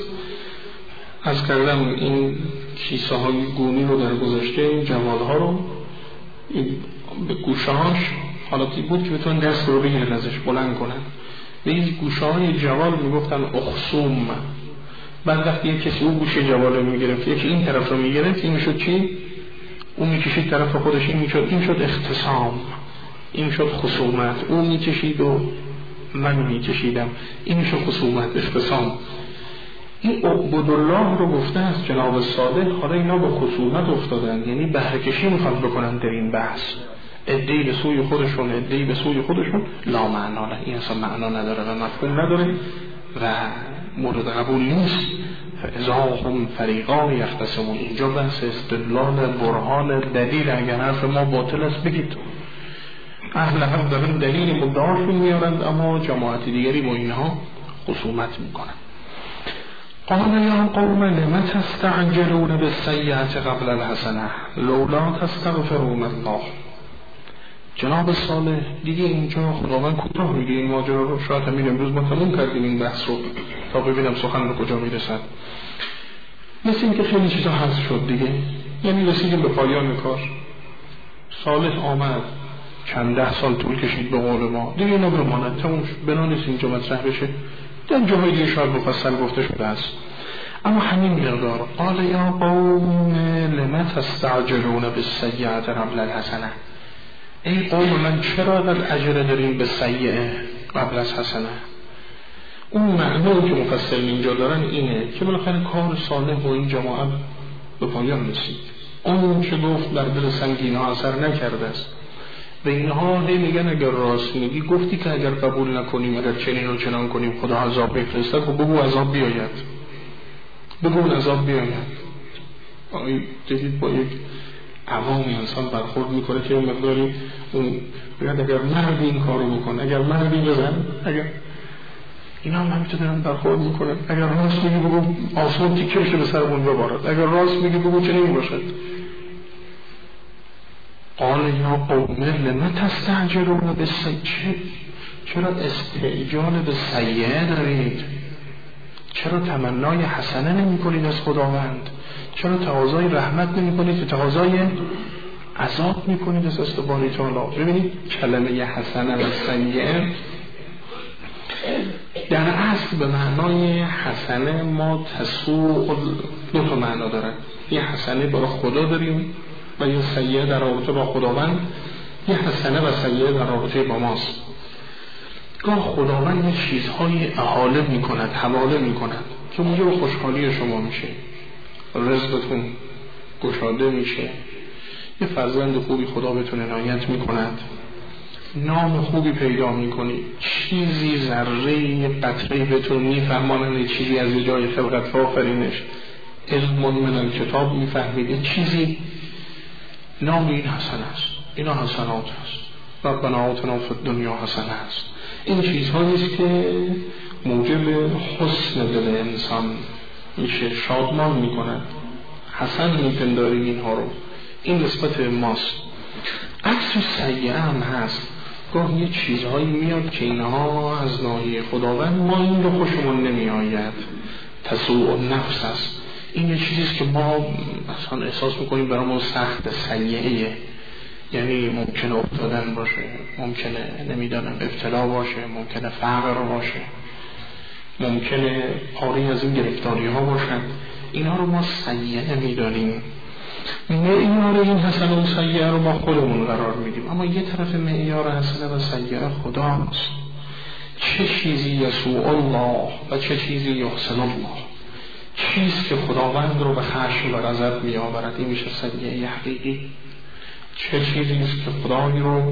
از کردم این کیسه های گونی رو در گذاشته، این جوال ها رو این به گوشه هاش حالاتی بود که بتون دست رو بگیرن ازش بلند کنن. به این گوشه های جوال میگفتن اخصوم. بعد وقتی یک کسی اون گوشه جوال رو میگرفت، یکی این طرف رو میگرفت، این میشد چی؟ اون میکشید طرف خودش، این شد اختصام، این شد خصومت. اون میکشید و من میکشیدم، این شد خصومت، اختصام. این عبد الله رو گفته است جناب صادق. حالا اینا به خصومت افتادن، یعنی بهره کشی میخواد بکنن در این بحث. عده‌ای به سوی خودشون، عده‌ای به سوی خودشون. لا معنا له، این اصلا معنا نداره و مفهوم نداره و مورد قبول نیست. فاذا هم فریقان یختصمون. اینجا بحث استدلال، برهان، دلیل. اگر حرف ما باطل است بگید. اهل حق دارن دلیل مدعاشون میارند، اما جماعت دیگری با اینها خصومت میکنن. قال یا قوم لم تستعجلون بالسیئة قبل الحسنة لولا تستغفرون الله. جناب صالح دیگه اینجا خداوند کوتاه میگه این ماجرا رو. شاید همین امروز ما تموم کردیم این بحث رو تا ببینم سخن به کجا میرسد. مثل این که خیلی چیزا حذف شد دیگه، یعنی رسیدیم به پایان کار. صالح آمد، چند ده سال طول کشید به قول ما، دیگه اینا بماند، تموم شد. بنا نیست اینجا مطرح بشه، در جاهای دیگه شاید مفصل گفته شده است. اما همین مقدار. قال یا قوم لم تستعجلون بالسیئة قبل الحسنة. ای قوم من چرا قد عجله داریم به سیئه قبل از حسنه؟ اون معنی که مفسرین اینجا دارن اینه که بالاخره کار صالح و این جماعت به پایان رسید. اون که گفت در دل سنگین ها اثر نکرده است و اینها هی میگن اگر راست میگی، گفتی که اگر قبول نکنیم، اگر چنین و چنان کنیم خدا عذاب بفرسته. خب بگو عذاب بیاید، بگو عذاب بیاید. دیدید با یک عوامی انسان برخورد میکنه که مقداری اون بگرد اگر مردی این کارو بکن، اگر مردی بزن، اگر اینا هم همیشه دارن برخورد میکنن. اگر راست میگی بگو آسمان تیکرش به سرمون ببارد، اگر راست میگی بگو چنین باشد. قال یا قوم لم تستعجلون بالسیئة. چرا استعجال به سیئه دارید؟ چرا تمنای حسنه نمی کنید از خداوند؟ چرا تقاضای رحمت نمی کنید و تقاضای عذاب می کنید از استباری تعالی؟ ببینید کلمه حسنه و سیئه در اصل به معنای حسنه ما تسوق دو تا معنا دارد. یه حسنه برای خدا داریم و یه سیئه در رابطه با خداوند. یه حسنه و سیئه در رابطه با ماست. گاه خداوند یه چیزهای احاله می کند، حواله می کند که موجب خوشحالی شما میشه، رزقتون گشاده میشه، یه فرزند خوبی خدا بهتون عنایت می کند، نام خوبی پیدا می کنی، چیزی ذره قطره بهتون میفهمانند، چیزی از جای خلقت آفرینش، علم من الکتاب میفهمید، چیزی نام این حسن است. اینا حسنات است. ربنا آتنا فی الدنیا حسنه است. این چیزهایی است که موجب حسن دل انسان میشه، شادمان میکند. حسن میپنداریم اینها رو. این نسبت ماست. عکس سیئه هم هست، گاه یه چیزهایی میاد که اینها از ناحیه خداوند ما این رو خوشمون نمی آید، تسوء النفس است. این یه چیزیست که ما مثلا احساس میکنیم برامون سخت، سیئه، یعنی ممکنه افتادن باشه، ممکنه نمیدانم ابتلا باشه، ممکنه فقر باشه، ممکنه پاری از این گرفتاری ها باشن. اینا رو ما سیئه میدانیم. معیار این حسنه و سیئه رو ما خودمون قرار میدیم، اما یه طرف معیار حسنه و سیئه خداست. چه چیزی یسوع الله و چه چیزی یحسن الله، چیز که خداوند رو به خشم و غضب می آورد این میشه سیئه حقیقی، چه چیزی است که خدای رو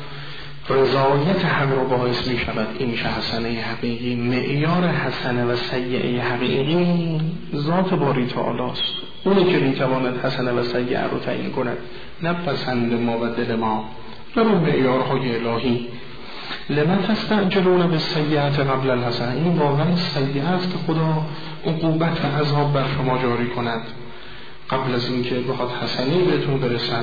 رضایت حق رو باعث می شود این میشه حسنه حقیقی. معیار حسنه و سیئه حقیقی ذات باری تعالی است، اونی که می تواند حسنه و سیئه رو تعیین کند، نه پسند ما و دل ما، نه به معیارهای الهی. لما تستعجلون بالسیئة قبل الحسنة، این واقعا سیئه است که خدا عقوبت و عذاب بر شما جاری کند قبل از اینکه بخواد حسنه بهتون برسد.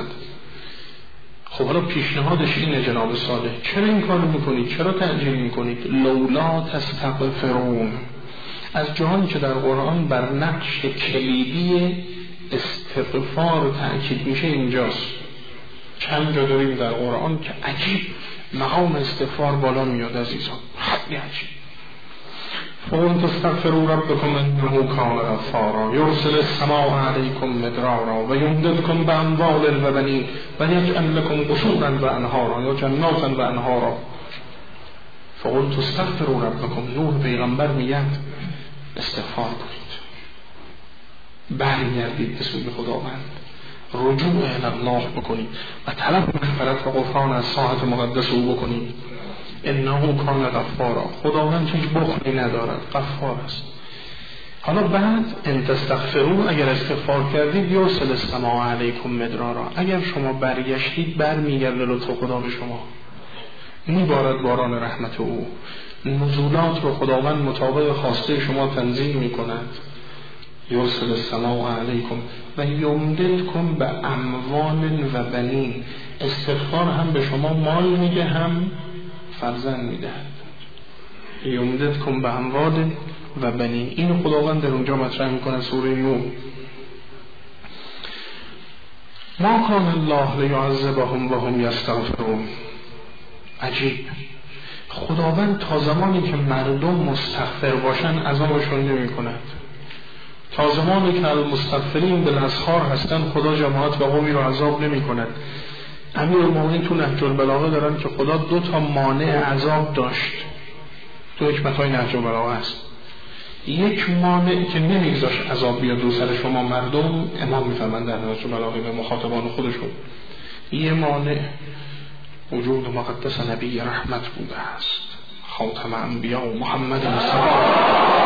خب حالا پیشنهادش اینه جناب صالح، چرا این کارو میکنید؟ چرا تعجیل میکنید؟ لولا تستغفرون، از جایی که در قرآن بر نقش کلیدی استغفار تأکید میشه اینجاست. چند جا داریم در قرآن که عجیب مقام استغفار بالا میاد عزیزان، خیلی عجیب. فقل تستغفروا ربکم انه کان غفارا یرسل السماء علیکم مدرارا و یمددکم باموال و بنین و یجعل لکم قصورا و انهارا یا جناتا و انهارا. فقل تستغفروا ربکم، نوح پیغمبر میگه استغفار کنید، برگردید به سوی خداوند، رجوع الله بکنید و طلب مغفرت و غفران از ساحت مقدس او بکنید. انه کان غفارا، خداوند هیچ بخلی ندارد، غفار است. حالا بعد ان تستغفروا، اگر استغفار کردید، یرسل السماء علیکم مدرارا، اگر شما برگشتید برمیگرده لطف خدا به شما، میبارد باران رحمت او، نزولات رو خداوند مطابق خواسته شما تنزیل میکند. یرسل السماء علیکم و یمددکم به اموال و بنین، استغفار هم به شما مال میده هم فرزند میدهد. یمددکم به اموال و بنین، این خداوند در اونجا مطرح میکنه سوره نوح. ما کان الله لیعذبهم و هم یستغفرون. عجیب، خداوند تا زمانی که مردم مستغفر باشن عذابشون نمی کند. تا زمانی که المستغفرین بالاسحار هستن خدا جماعت و قومی رو عذاب نمی کند. امیرالمومنین تو نهج البلاغه دارن که خدا 2 تا مانع عذاب داشت، تو حکمت‌های نهج البلاغه هست. یک مانع که نمیگذاشت عذاب بیاد رو سر شما مردم، امام میفرمند در نهج البلاغه به مخاطبان خودشون، یه مانع وجود مقدس نبی رحمت بوده است، خاتم انبیا و محمد مصطفی.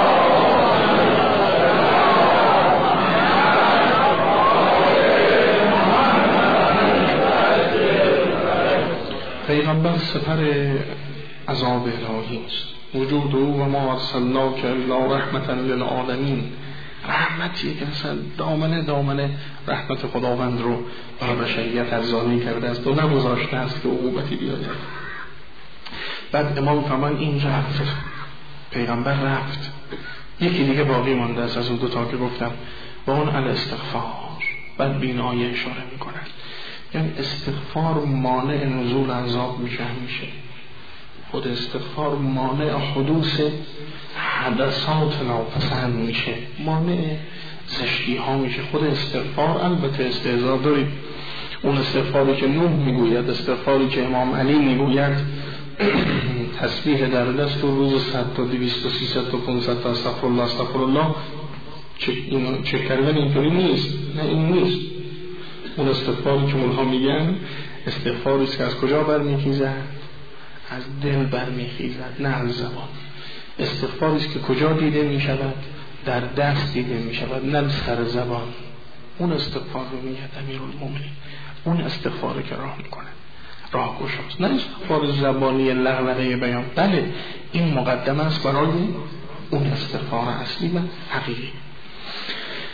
پیغمبر سپر عذاب الهی است، وجود او و ما ارسلناک الا رحمتا للعالمین، رحمتی که مثلا دامنه رحمت خداوند رو برای بشریت ارزانی کرده است و نگذاشته است که عقوبتی بیاید. بعد امام فرمان این رفت، پیغمبر رفت، یکی دیگه باقی مانده است از اون 2 تا که گفتم، و اون الاستغفار. بعد بینایی اشاره میکنن، یعنی استغفار مانع نزول عذاب میشه، خود استغفار مانع حدوث حدثات ناپسند میشه، مانع زشتی ها میشه. خود استغفار البته استعزا دارید، اون استغفاری که نوح میگوید، استغفاری که امام علی میگوید، تسبیح در دست و روز 100 تا 200 تا 300 تا 500 تا استغفر الله چک کردن اینطوری نیست، نه این نیست. اون استغفاری که اونها میگن استغفاری است که از کجا برمیخیزد؟ از دل برمیخیزد، نه از زبان. استغفاری است که کجا دیده میشود؟ در دست دیده میشود، نه سر زبان. اون استغفار رو میگه امیرالمومنین، اون استغفاری که راه میکنه، راه گشاست، نه استغفار زبانی لغوغه بیان. بله این مقدمه است برای اون استغفار اصلی و حقیقی.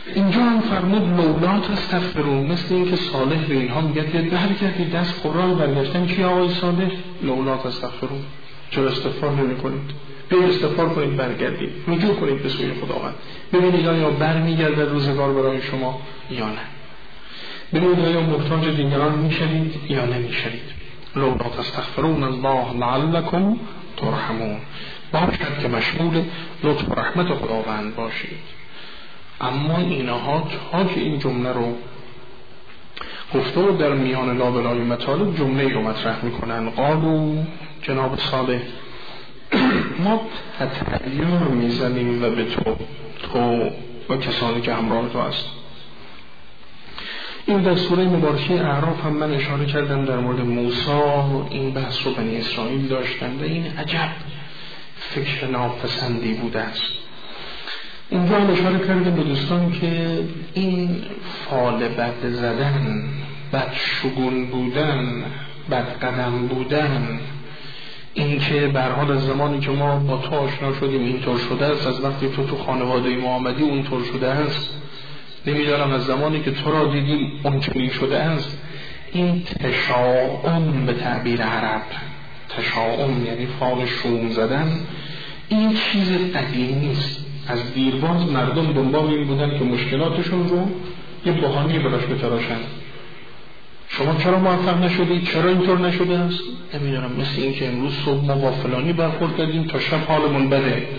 اینجا هم فرمود لولا تستغفرون، مثل این که صالح به اینها میگه برگردید دست قرآن برگشتن چی آقای صالح؟ لولا تستغفرون، چرا استغفار نمی کنید؟ بیایید استغفار کنید، برگردید، رجوع کنید به سوی خداوند، ببینید آیا برمیگرده روزگار برای شما یا نه، ببینید آیا محتاج دیگران میشوید یا نمیشوید. لولا تستغفرون الله لعلکم ترحمون، باشد که مشمول لطف و رحمت خداوند باشید. اما اینها تا که این جمله رو گفته و در میان لابلای مطالب جمله رو مطرح میکنن، قالو جناب صالح ما تطیر میزنیم و به تو و کسانی که همراه تو هست. این در سوره مبارکه اعراف هم من اشاره کردم در مورد موسی، این بحث رو بنی اسرائیل داشتن و این عجب فکر ناپسندی بوده است. اینجا هم اشاره کردم به دوستان که این فال بد زدن، بد شگون بودن، بد قدم بودن، این که به هر حال از زمانی که ما با تو آشنا شدیم اینطور شده است، از وقتی تو خانواده ما آمدی اونطور شده است، نمیدانم از زمانی که تو را دیدیم اونچنین شده است. این تشاؤم به تعبیر عرب، تشاؤم یعنی فال شوم زدن، این چیز قدیم نیست. از دیرباز مردم دنبال این بودن که مشکلاتشون رو یه بهانه‌ای براش بتراشن. شما چرا موفق نشدید؟ چرا اینطور نشده است؟ نمیدونم، مثل این که امروز صبح ما با فلانی برخورد کردیم تا شب حالمون بده.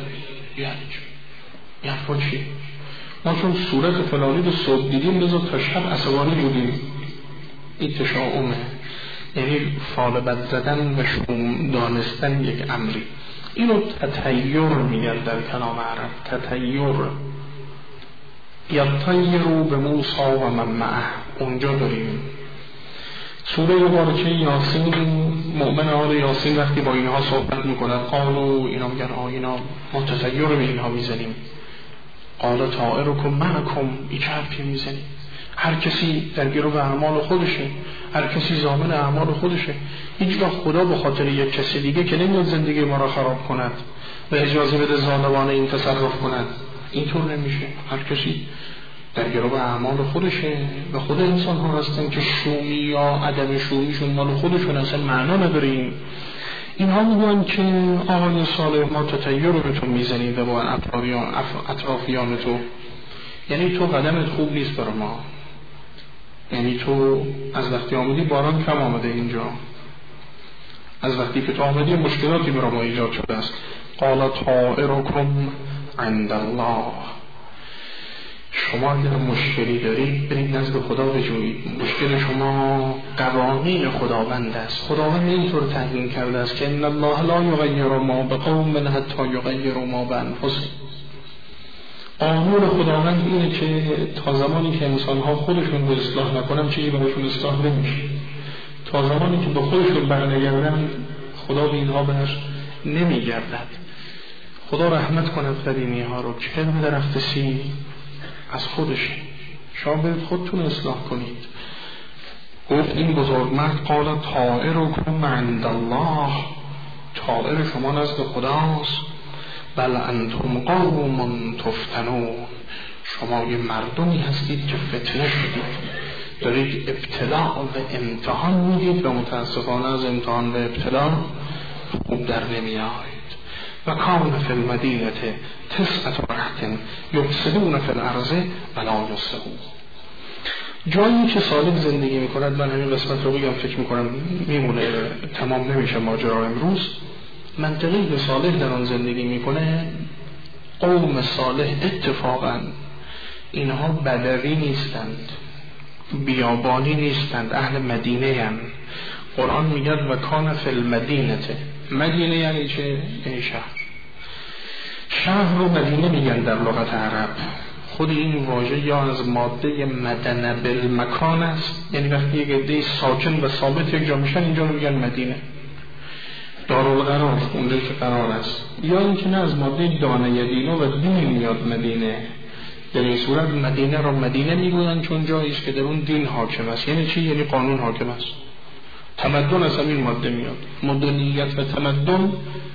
یعنی چی؟ ما چون صورت فلانی رو صبح دیدیم لذا تا شب عصبانی بودیم. این تشاؤمه، یعنی فال بد زدن و شوم دانستن یک امری. اینو تطیر میگن در کلام عرب. تطیر، یطیروا به موسی و من معه، اونجا داریم. سوره مبارکه یاسین، مؤمن آل یاسین وقتی با اینها صحبت میکنن قالو، اینا میگن اینا ما تطیر به اینها میزنیم. قال طائرکم معکم، این چه حرفی میزنیم؟ هر کسی در گروه اعمال خودشه، هر کسی ضامن اعمال خودشه. هیچ وقت خدا به خاطر یک کسی دیگه که نمیاد زندگی ما را خراب کند و اجازه بده ظالمانه این تصرف کند، اینطور نمیشه. هر کسی در گروه اعمال خودشه و خود انسان ها هستن که شومی یا عدم شومیشون مال خودشون اصلا معنا نداره. اینها میگن که آقای صالح ما تطیر رو به تو میزنیم و با اطرافیان تو، یعنی تو قدمت خوب نیست برای ما، یعنی تو از وقتی آمدی باران کم آمده اینجا، از وقتی که تو آمدی مشکلاتی برای ما ایجاد شده است. قال طائرکم عند الله، شما اگر مشکلی دارید برید نزد خدا بجویید. مشکل شما قوانین خداوند است. خداوند اینطور تعیین کرده است که ان الله لا یغیر ما بقوم حتی یغیروا ما بانفسهم. قانون خداوند اینه که تا زمانی که انسان‌ها خودشون رو اصلاح نکنن چیزی براشون اصلاح نمیشه. تا زمانی که به خودشون برنگردن خدا به اینها بر نمیگردد. خدا رحمت کند قدیمی ها رو که درخت سیب از خودش، شما برید خودتون اصلاح کنید. گفت این بزرگمرد قال طائرکم عند الله، طائر شما نزد خداست. بل انتم قوم تفتنون، شما یه مردمی هستید که فتنه شدید، دارید ابتلاء و امتحان میدید و متاسفانه از امتحان و ابتلاء خوب در نمی آید. و کان فی المدینه تسعة رهط یفسدون فی الارض ولا یصلحون. جایی که صالح زندگی میکند، من همین قسمت رو بگم فکر میکنم میمونه، تمام نمیشه ماجرا امروز. منطقه‌ای که صالح در آن زندگی میکنه، قوم صالح اتفاقا اینها بدوی نیستند، بیابانی نیستند، اهل مدینه هستند. قرآن میگه و کان فی المدینه. مدینه یعنی چه؟ یعنی شهر رو مدینه میگن در لغت عرب. خود این واژه یا از ماده مدنه بالمکان است، یعنی وقتی یک عده ساکن و ثابت یک جا میشن اینجا رو میگن مدینه، دارالقرار، اونجایی که قرار است. یا اینکه نه از ماده دانه دینو و دین میاد مدینه. در این صورت مدینه را مدینه میگویند چون جایی است که در اون دین حاکم است. یعنی چی؟ یعنی قانون حاکم است. تمدن از همین ماده میاد. مدنیت و تمدن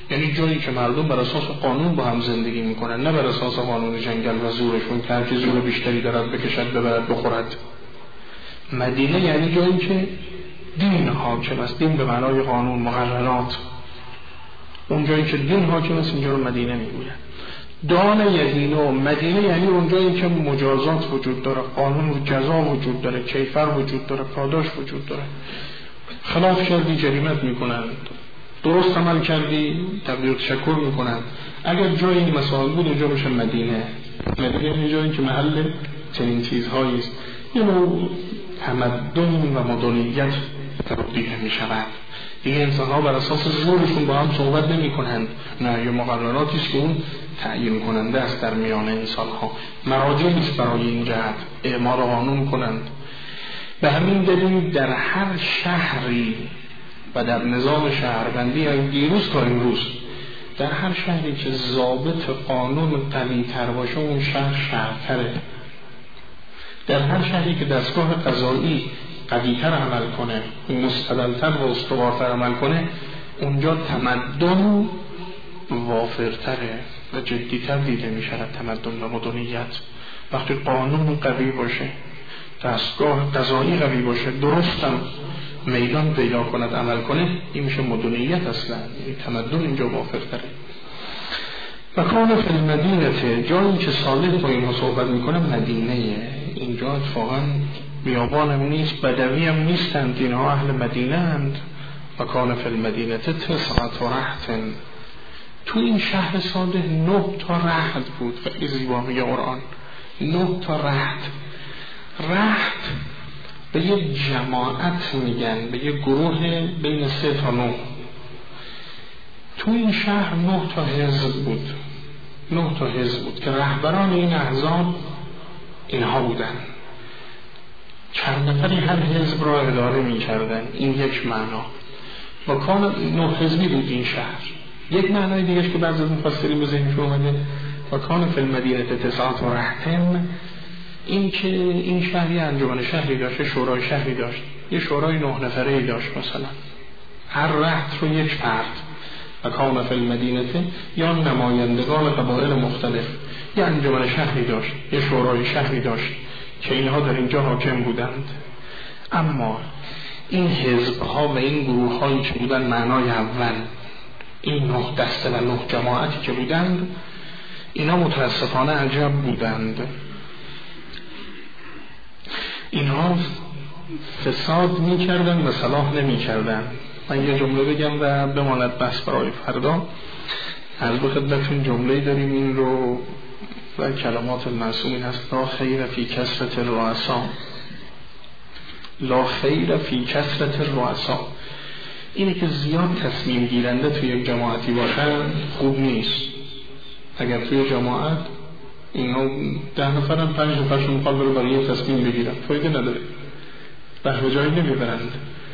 یعنی جایی که مردم بر اساس قانون با هم زندگی میکنن، نه بر اساس قانون جنگل و زورشون که هر کی زور بیشتری دارد بکشد ببرد بخورد. مدینه یعنی جایی که دین حاکم است، دین به معنای قانون، مقررات. اون جایی که دین حاکم است اینجا رو مدینه میگوید. دان یدینو، مدینه یعنی اون جایی که مجازات وجود داره، قانون و جزا وجود داره، کیفر وجود داره، پاداش وجود داره. خلاف کردی جریمت میکنن، درست عمل کردی تبلیغ تشکر میکنن. اگر جای این مسائل بود اونجا بشه مدینه. مدینه یعنی جایی که محل چنین چیزهایی است. یه نوع تمدن و مدنیت تبدیل می شود. دیگه انسان ها بر اساس زورشون با هم صحبت نمی کنند، نه، یه مقرراتی است که اون تعیین کننده است در میان انسان ها. مراجعی است برای این جهت اعمال قانون کنند. به همین دلیل در هر شهری و در نظام شهروندی از دیروز تا امروز در هر شهری که ضابط قانون قوی تر باشه اون شهر شهرتره. در هر شهری که دستگاه قضایی قوی‌تر عمل کنه، مستقل‌تر و استوارتر عمل کنه، اونجا تمدن وافرتره و جدی‌تر دیده می‌شود. تمدن و مدنیت وقتی قانون قوی باشه، دستگاه قضایی قوی باشه، درستم میدان پیدا کند عمل کنه، این میشه مدنیت. اصلا این تمدن اینجا وافرتره. مکان فی المدینه، جایی که صالح با اینها صحبت میکنه مدینه. اینجا اتفاقا بیابان هم نیست، بدوی هم نیستند، اینها اهل مدینه اند. مکان فی المدینه 9 رهط، تو این شهر صالح 9 تا رهط بود. خیلی زیبا میگه قرآن 9 تا رهط. رهط به یه جماعت میگن، به یه گروه بین 3 تا 9. تو این شهر 9 تا حزب بود، 9 تا حزب بود که رهبران این احزاب اینها بودن. چند نفری هر حزب را اداره میکردن. این یک معنا. مکان 9 حزبی بود این شهر. یک معنای دیگه که بعضی از مفسرین به ذهنشون اومده مکان فی المدینه 9 رهط، این که این شهر یه انجمن شهری داشت، شورای شهری داشت، یه شورای 9 نفره‌ای داشت. مثلا هر رهط رو یک فرد، مکان فی المدینه یا نمایندگان قبایل مختلف، یه انجمن شهری داشت، یه شورای شهری داشت که اینها در اینجا حاکم بودند. اما این حزب‌ها و این گروه‌هایی که بودن، معنای اول این 9 دسته و 9 جماعتی که بودند، اینا متاسفانه عجب بودند. اینها فساد می‌کردن و صلاح نمی‌کردن. من یه جمله بگم و بماند بس برای فردا. عرض به خدمتتون جمله‌ای داریم این رو و کلمات معصومین هست: لا خیر فی کثرت الرؤسا، لا خیر فی کثرت الرؤسا. اینه که زیاد تصمیم گیرنده توی یک جماعتی باشن خوب نیست. اگر توی جماعت اینا 10 نفرن، 5 نفرشون میخواد بره برای یه تصمیم بگیرن، فایده نداره، به جایی نمیبرند.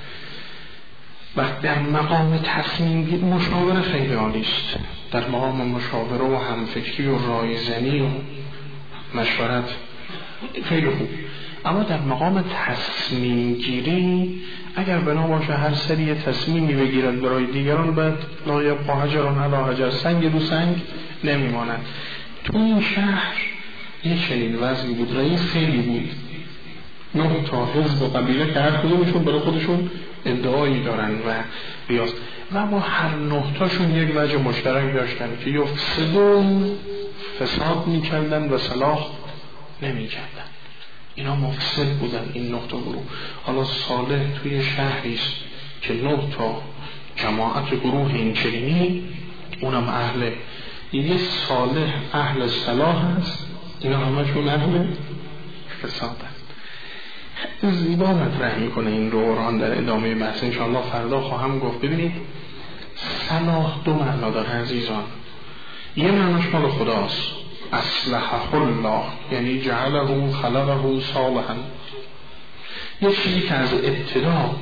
و در مقام تصمیم گیری مشاوره خیلی عالی است. در مقام مشاوره و همفکری و رایزنی و مشورت خیلی خوب. اما در مقام تصمیم گیری اگر بنا باشه هر سری تصمیمی بگیرد برای دیگران، بعد لا یبقی حجر علی حجر، سنگ رو سنگ نمیماند. تو این شهر یه چنین وضعی بود. رئیس خیلی بود، 9 تا حزب و قبیله که هر کدومشون برای خودشون ادعایی دارن و ریاض، و اما هر 9 تاشون یک وجه مشترک داشتن که یفسدون، فساد میکردن و صلاح نمیکردن. اینا مفسد بودن این 9 تا گروه. حالا صالح توی شهریست که 9 تا جماعت گروه این چنینی، اونم اهل، یه صالح اهل صلاح هست، اینا همشون اهل فساد هست. زیبا مطرح میکنه این رو قرآن در ادامه بحث. انشاءالله فردا خواهم گفت. ببینید صلاح 2 معنا داره عزیزان. یه معناش مال خداست، اصلحه الله، یعنی جعله خلقه صالحا. یه چیزی که از ابتدا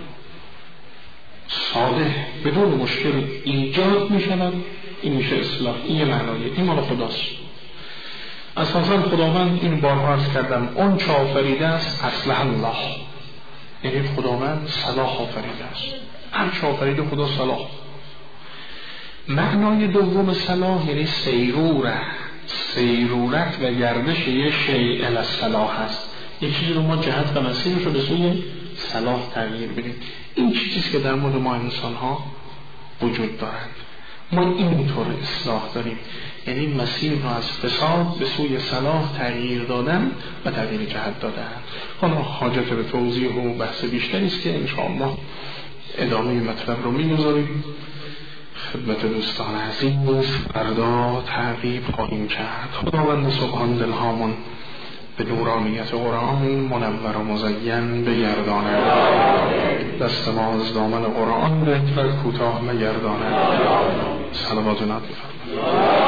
صالح بدون مشکل ایجاد میشود، این میشه اصلاح. این یه معنایه، این مال خداست. اساسا خداوند این بارها عرض کردم اون چه آفریده است اصلح الله، یعنی خداوند صلاح آفریده است. هر چه آفریده خدا صلاح. معنای دوم صلاح یعنی سیرورت و گردش یه شیء الی الصلاح هست. یه چیزی رو ما جهت و مسیرش رو به سوی صلاح تغییر بدیم. این چیزیست که در مورد ما انسان ها وجود دارند. ما اینطور اصلاح داریم، یعنی مسیر رو از فساد به سوی صلاح تغییر دادن و تغییر جهت دادن. حالا حاجت به توضیح و بحث بیشتری است که انشاءالله ادامه مطلب رو می‌گذاریم خدمت دوستان عزیز. فردا تعقیب خواهیم کرد. خداوند سبحان دلهامون به نورانیت قرآن منور و مزین بگرداند، دست ما از دامن قرآن به و کوتاه مگرداند. صلوات و نعت بفرمایید.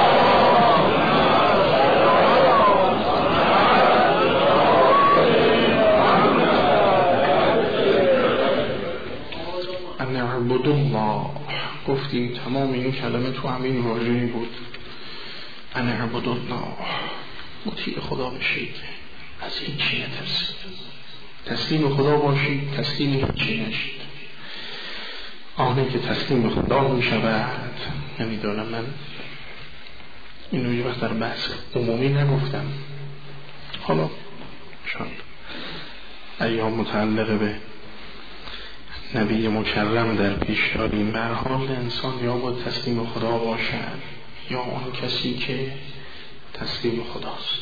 ان اعبدوا الله، گفتیم تمام این کلمه تو همین واژه‌ای بود. ان اعبدوا الله، مطیع خدا بشید، از این چی نترسید، تسلیم خدا باشید، تسلیم هیچی نشید. آنه که تسلیم خدا می شود، نمیدونم من اینو یه وقت در بحث عمومی نگفتم، حالا شاید ایام متعلقه به نبی مکرم در پیش داریم. به هر حال انسان یا با تسلیم خدا باشد یا آن کسی که تسلیم خداست.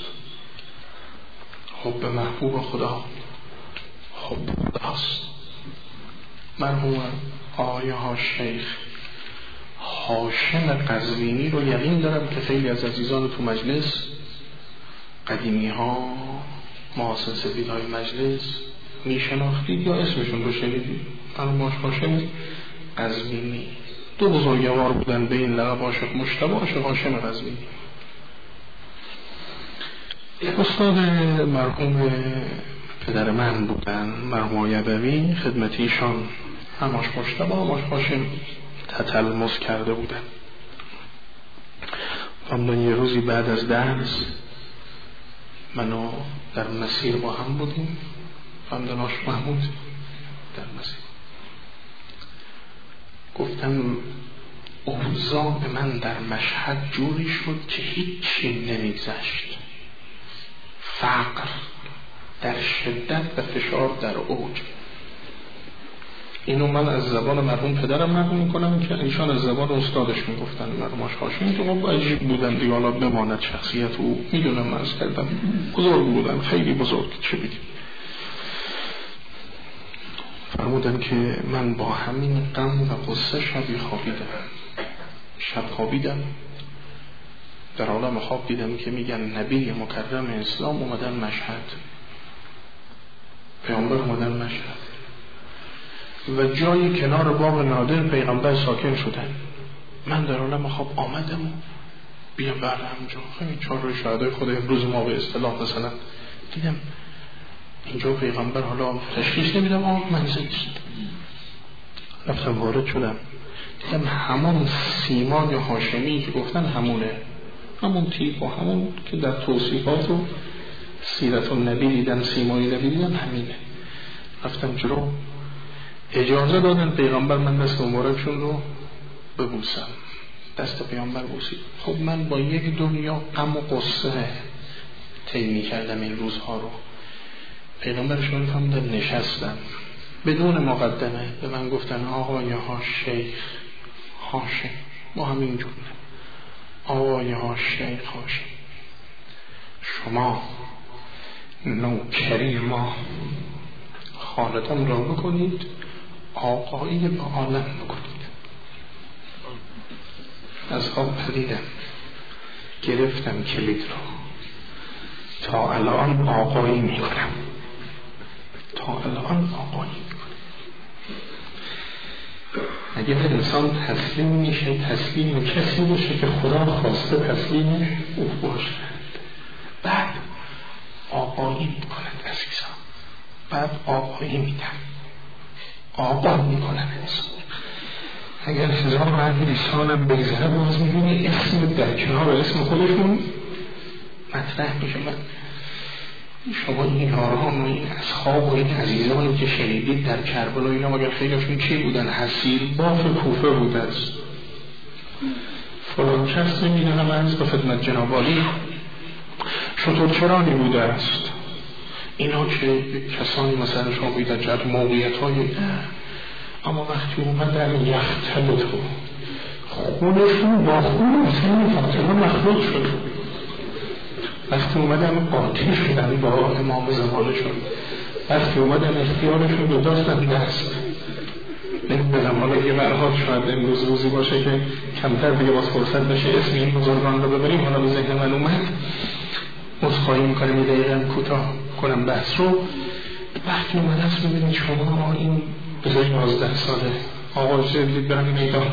حب محبوب خدا حب خداست. مرحوم آقای شیخ هاشم قزوینی رو یقین دارم که خیلی از عزیزان تو مجلس قدیمی ها معاصر سفید های مجلس میشناختید یا اسمشون رو شنیدید. مرحوم هاشم قزوینی دو بزرگوار بودن به این لقب، عاشق مجتبی، عاشق هاشم قزوینی. استاد مرحوم پدر من بودن، مرحوم یبوی، خدمت ایشان هم عاشق مجتبی هم عاشق هاشم تتلمذ کرده بودن. و من یه روزی بعد از درس منو در مسیر با هم بودیم، فهمدناش محمود در مسیر گفتم اوضاع من در مشهد جوری شد که هیچی نمیگذشت. فقر در شدت و فشار در اوج. اینو من از زبان مرحوم پدرم نقل میکنم که ایشان از زبان استادش میگفتن. مرحوم هاشمی که خب عجیب بودن دیگه، حالا بماند شخصیت او، میدونم از کردم بزرگ بودن، خیلی بزرگ، چه بگیم. فرمودن که من با همین غم و غصه شبی خوابیدم. شب خوابیدم، در عالم خواب دیدم که میگن نبی مکرم اسلام اومدن مشهد، پیامبر اومدن مشهد و جای کنار باغ نادر پیغمبر ساکن شدن. من در عالم خواب آمدم و بیام بعد همجا خیلی چهار روی شهدای خود امروز ما به اصطلاح مثلا دیدم اینجا پیغمبر، حالا تشخیص نمیدم منزل رفتم وارد شدم، دیدم همون سیمان یا هاشمی که گفتن همونه، همون تیپ و همون که در توصیفات و سیرت النبی دیدن، سیمای نبی دیدن، همینه. رفتم جلو، اجازه دادن پیغمبر من دست مبارکشون رو ببوسم. دست پیغمبر بوسید. خب من با یک دنیا غم و غصه طی کردم این روزها رو. پیغمبرشون فرمودن نشستم، بدون مقدمه به من گفتن آقای ها شیخ هاشم، با همین جمله آقای ها شیخ هاشم، شما نوکری ما خالقان را بکنید، آقایی به عالم بکنید. از خواب پریدم، گرفتم کلید رو، تا الان آقایی میکنم، تا الان آقایی میکنم. اگه انسان تسلیم میشه، تسلیم کسی باشه که خدا خواسته تسلیم او باشه، بعد آقایی میکنن عزیزان، بعد آقایی میدن، آقا میکنن انسان. اگر 1000 سالم بگذره باز میبینی اسم در کنار اسم خودشون مطرح میشه. من شما این یاران و این اصحاب و این عزیزانی که شنیدید در کربلا، اینا مگر خیلیشون چی بودن؟ حسیر باف کوفه بود است. فلان کس نمیدونم از به خدمت جناب عالی شترچرانی بوده است. اینا که کسانی مثلا شما بایید در جهت موقعیت های اما وقتی اومدن یختل تو خونشون با خون حسین فاطمه مخلوط شد. وقتی اومدن قاطی شدن با امام زمانشون، وقتی اومدن اختیارشون رو داشتن دست. نمیدونم حالا یه مرحات شاید امروز روزی باشه که کمتر دیگه باز فرصت بشه اسم این بزرگان رو ببریم. حالا به ذهن من اومد، متخواهی میکنم یه دقیقه کوتاه کنم بحث رو. وقتی اومد است ببینید شما این بزای 11 ساله آقا جدید برم میدان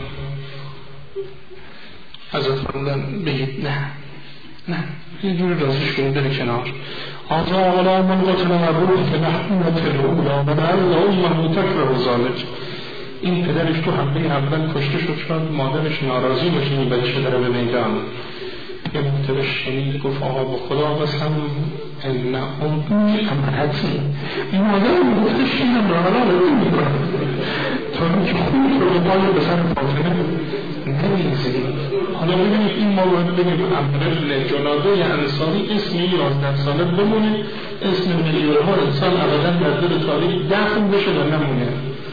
حضرت فرمودن بگید نه یه جور رازش کنید بره کنار. آزا اولا من قتل مبروح که نحنت الاولا من الله امه تکره ذالک. این پدرش تو حمله اول کشته شد، شاید مادرش ناراضی باشه این بچه داره به میدان. یه مرتبه شنید گفت آقا با خدا قسم ان امی امرأتی، این مادرم گفتش اینم را حالا نمی‌کنه تا اینکه خونش رو به پای بسر فاطمه نمی‌ریزید. حالا ببینید این ما باید بگیم امرل جنازه انصاری اسم 11 ساله بمونه، اسم میلیون‌ها انسان ابدا در دل تاریخ دفن بشه و نمونه.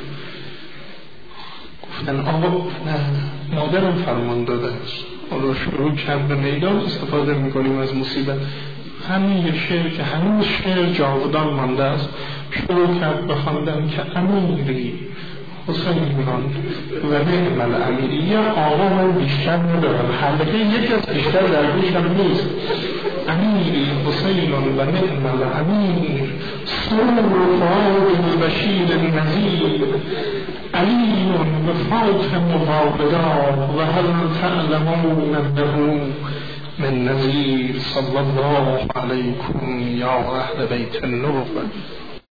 گفتن آقا نه مادرم فرمان داده است. حالا شروع کرد به میدان استفاده میکنیم از مصیبت. همین یه شعر که همین شعر جاودان مانده است. شروع کرد بخواندن که امیری حسین راند و نعم الامیری. یه آقا من بیشتر ندارم، حلقه یکی از بیشتر در گوشم نیست. امیری حسین و نعم الامیر سور فاضل بشیر نذیر علی و فاطم مفاقدا و هل تعلمون له من نذیر صلی الله علیکم یا اهل بیت النبوة.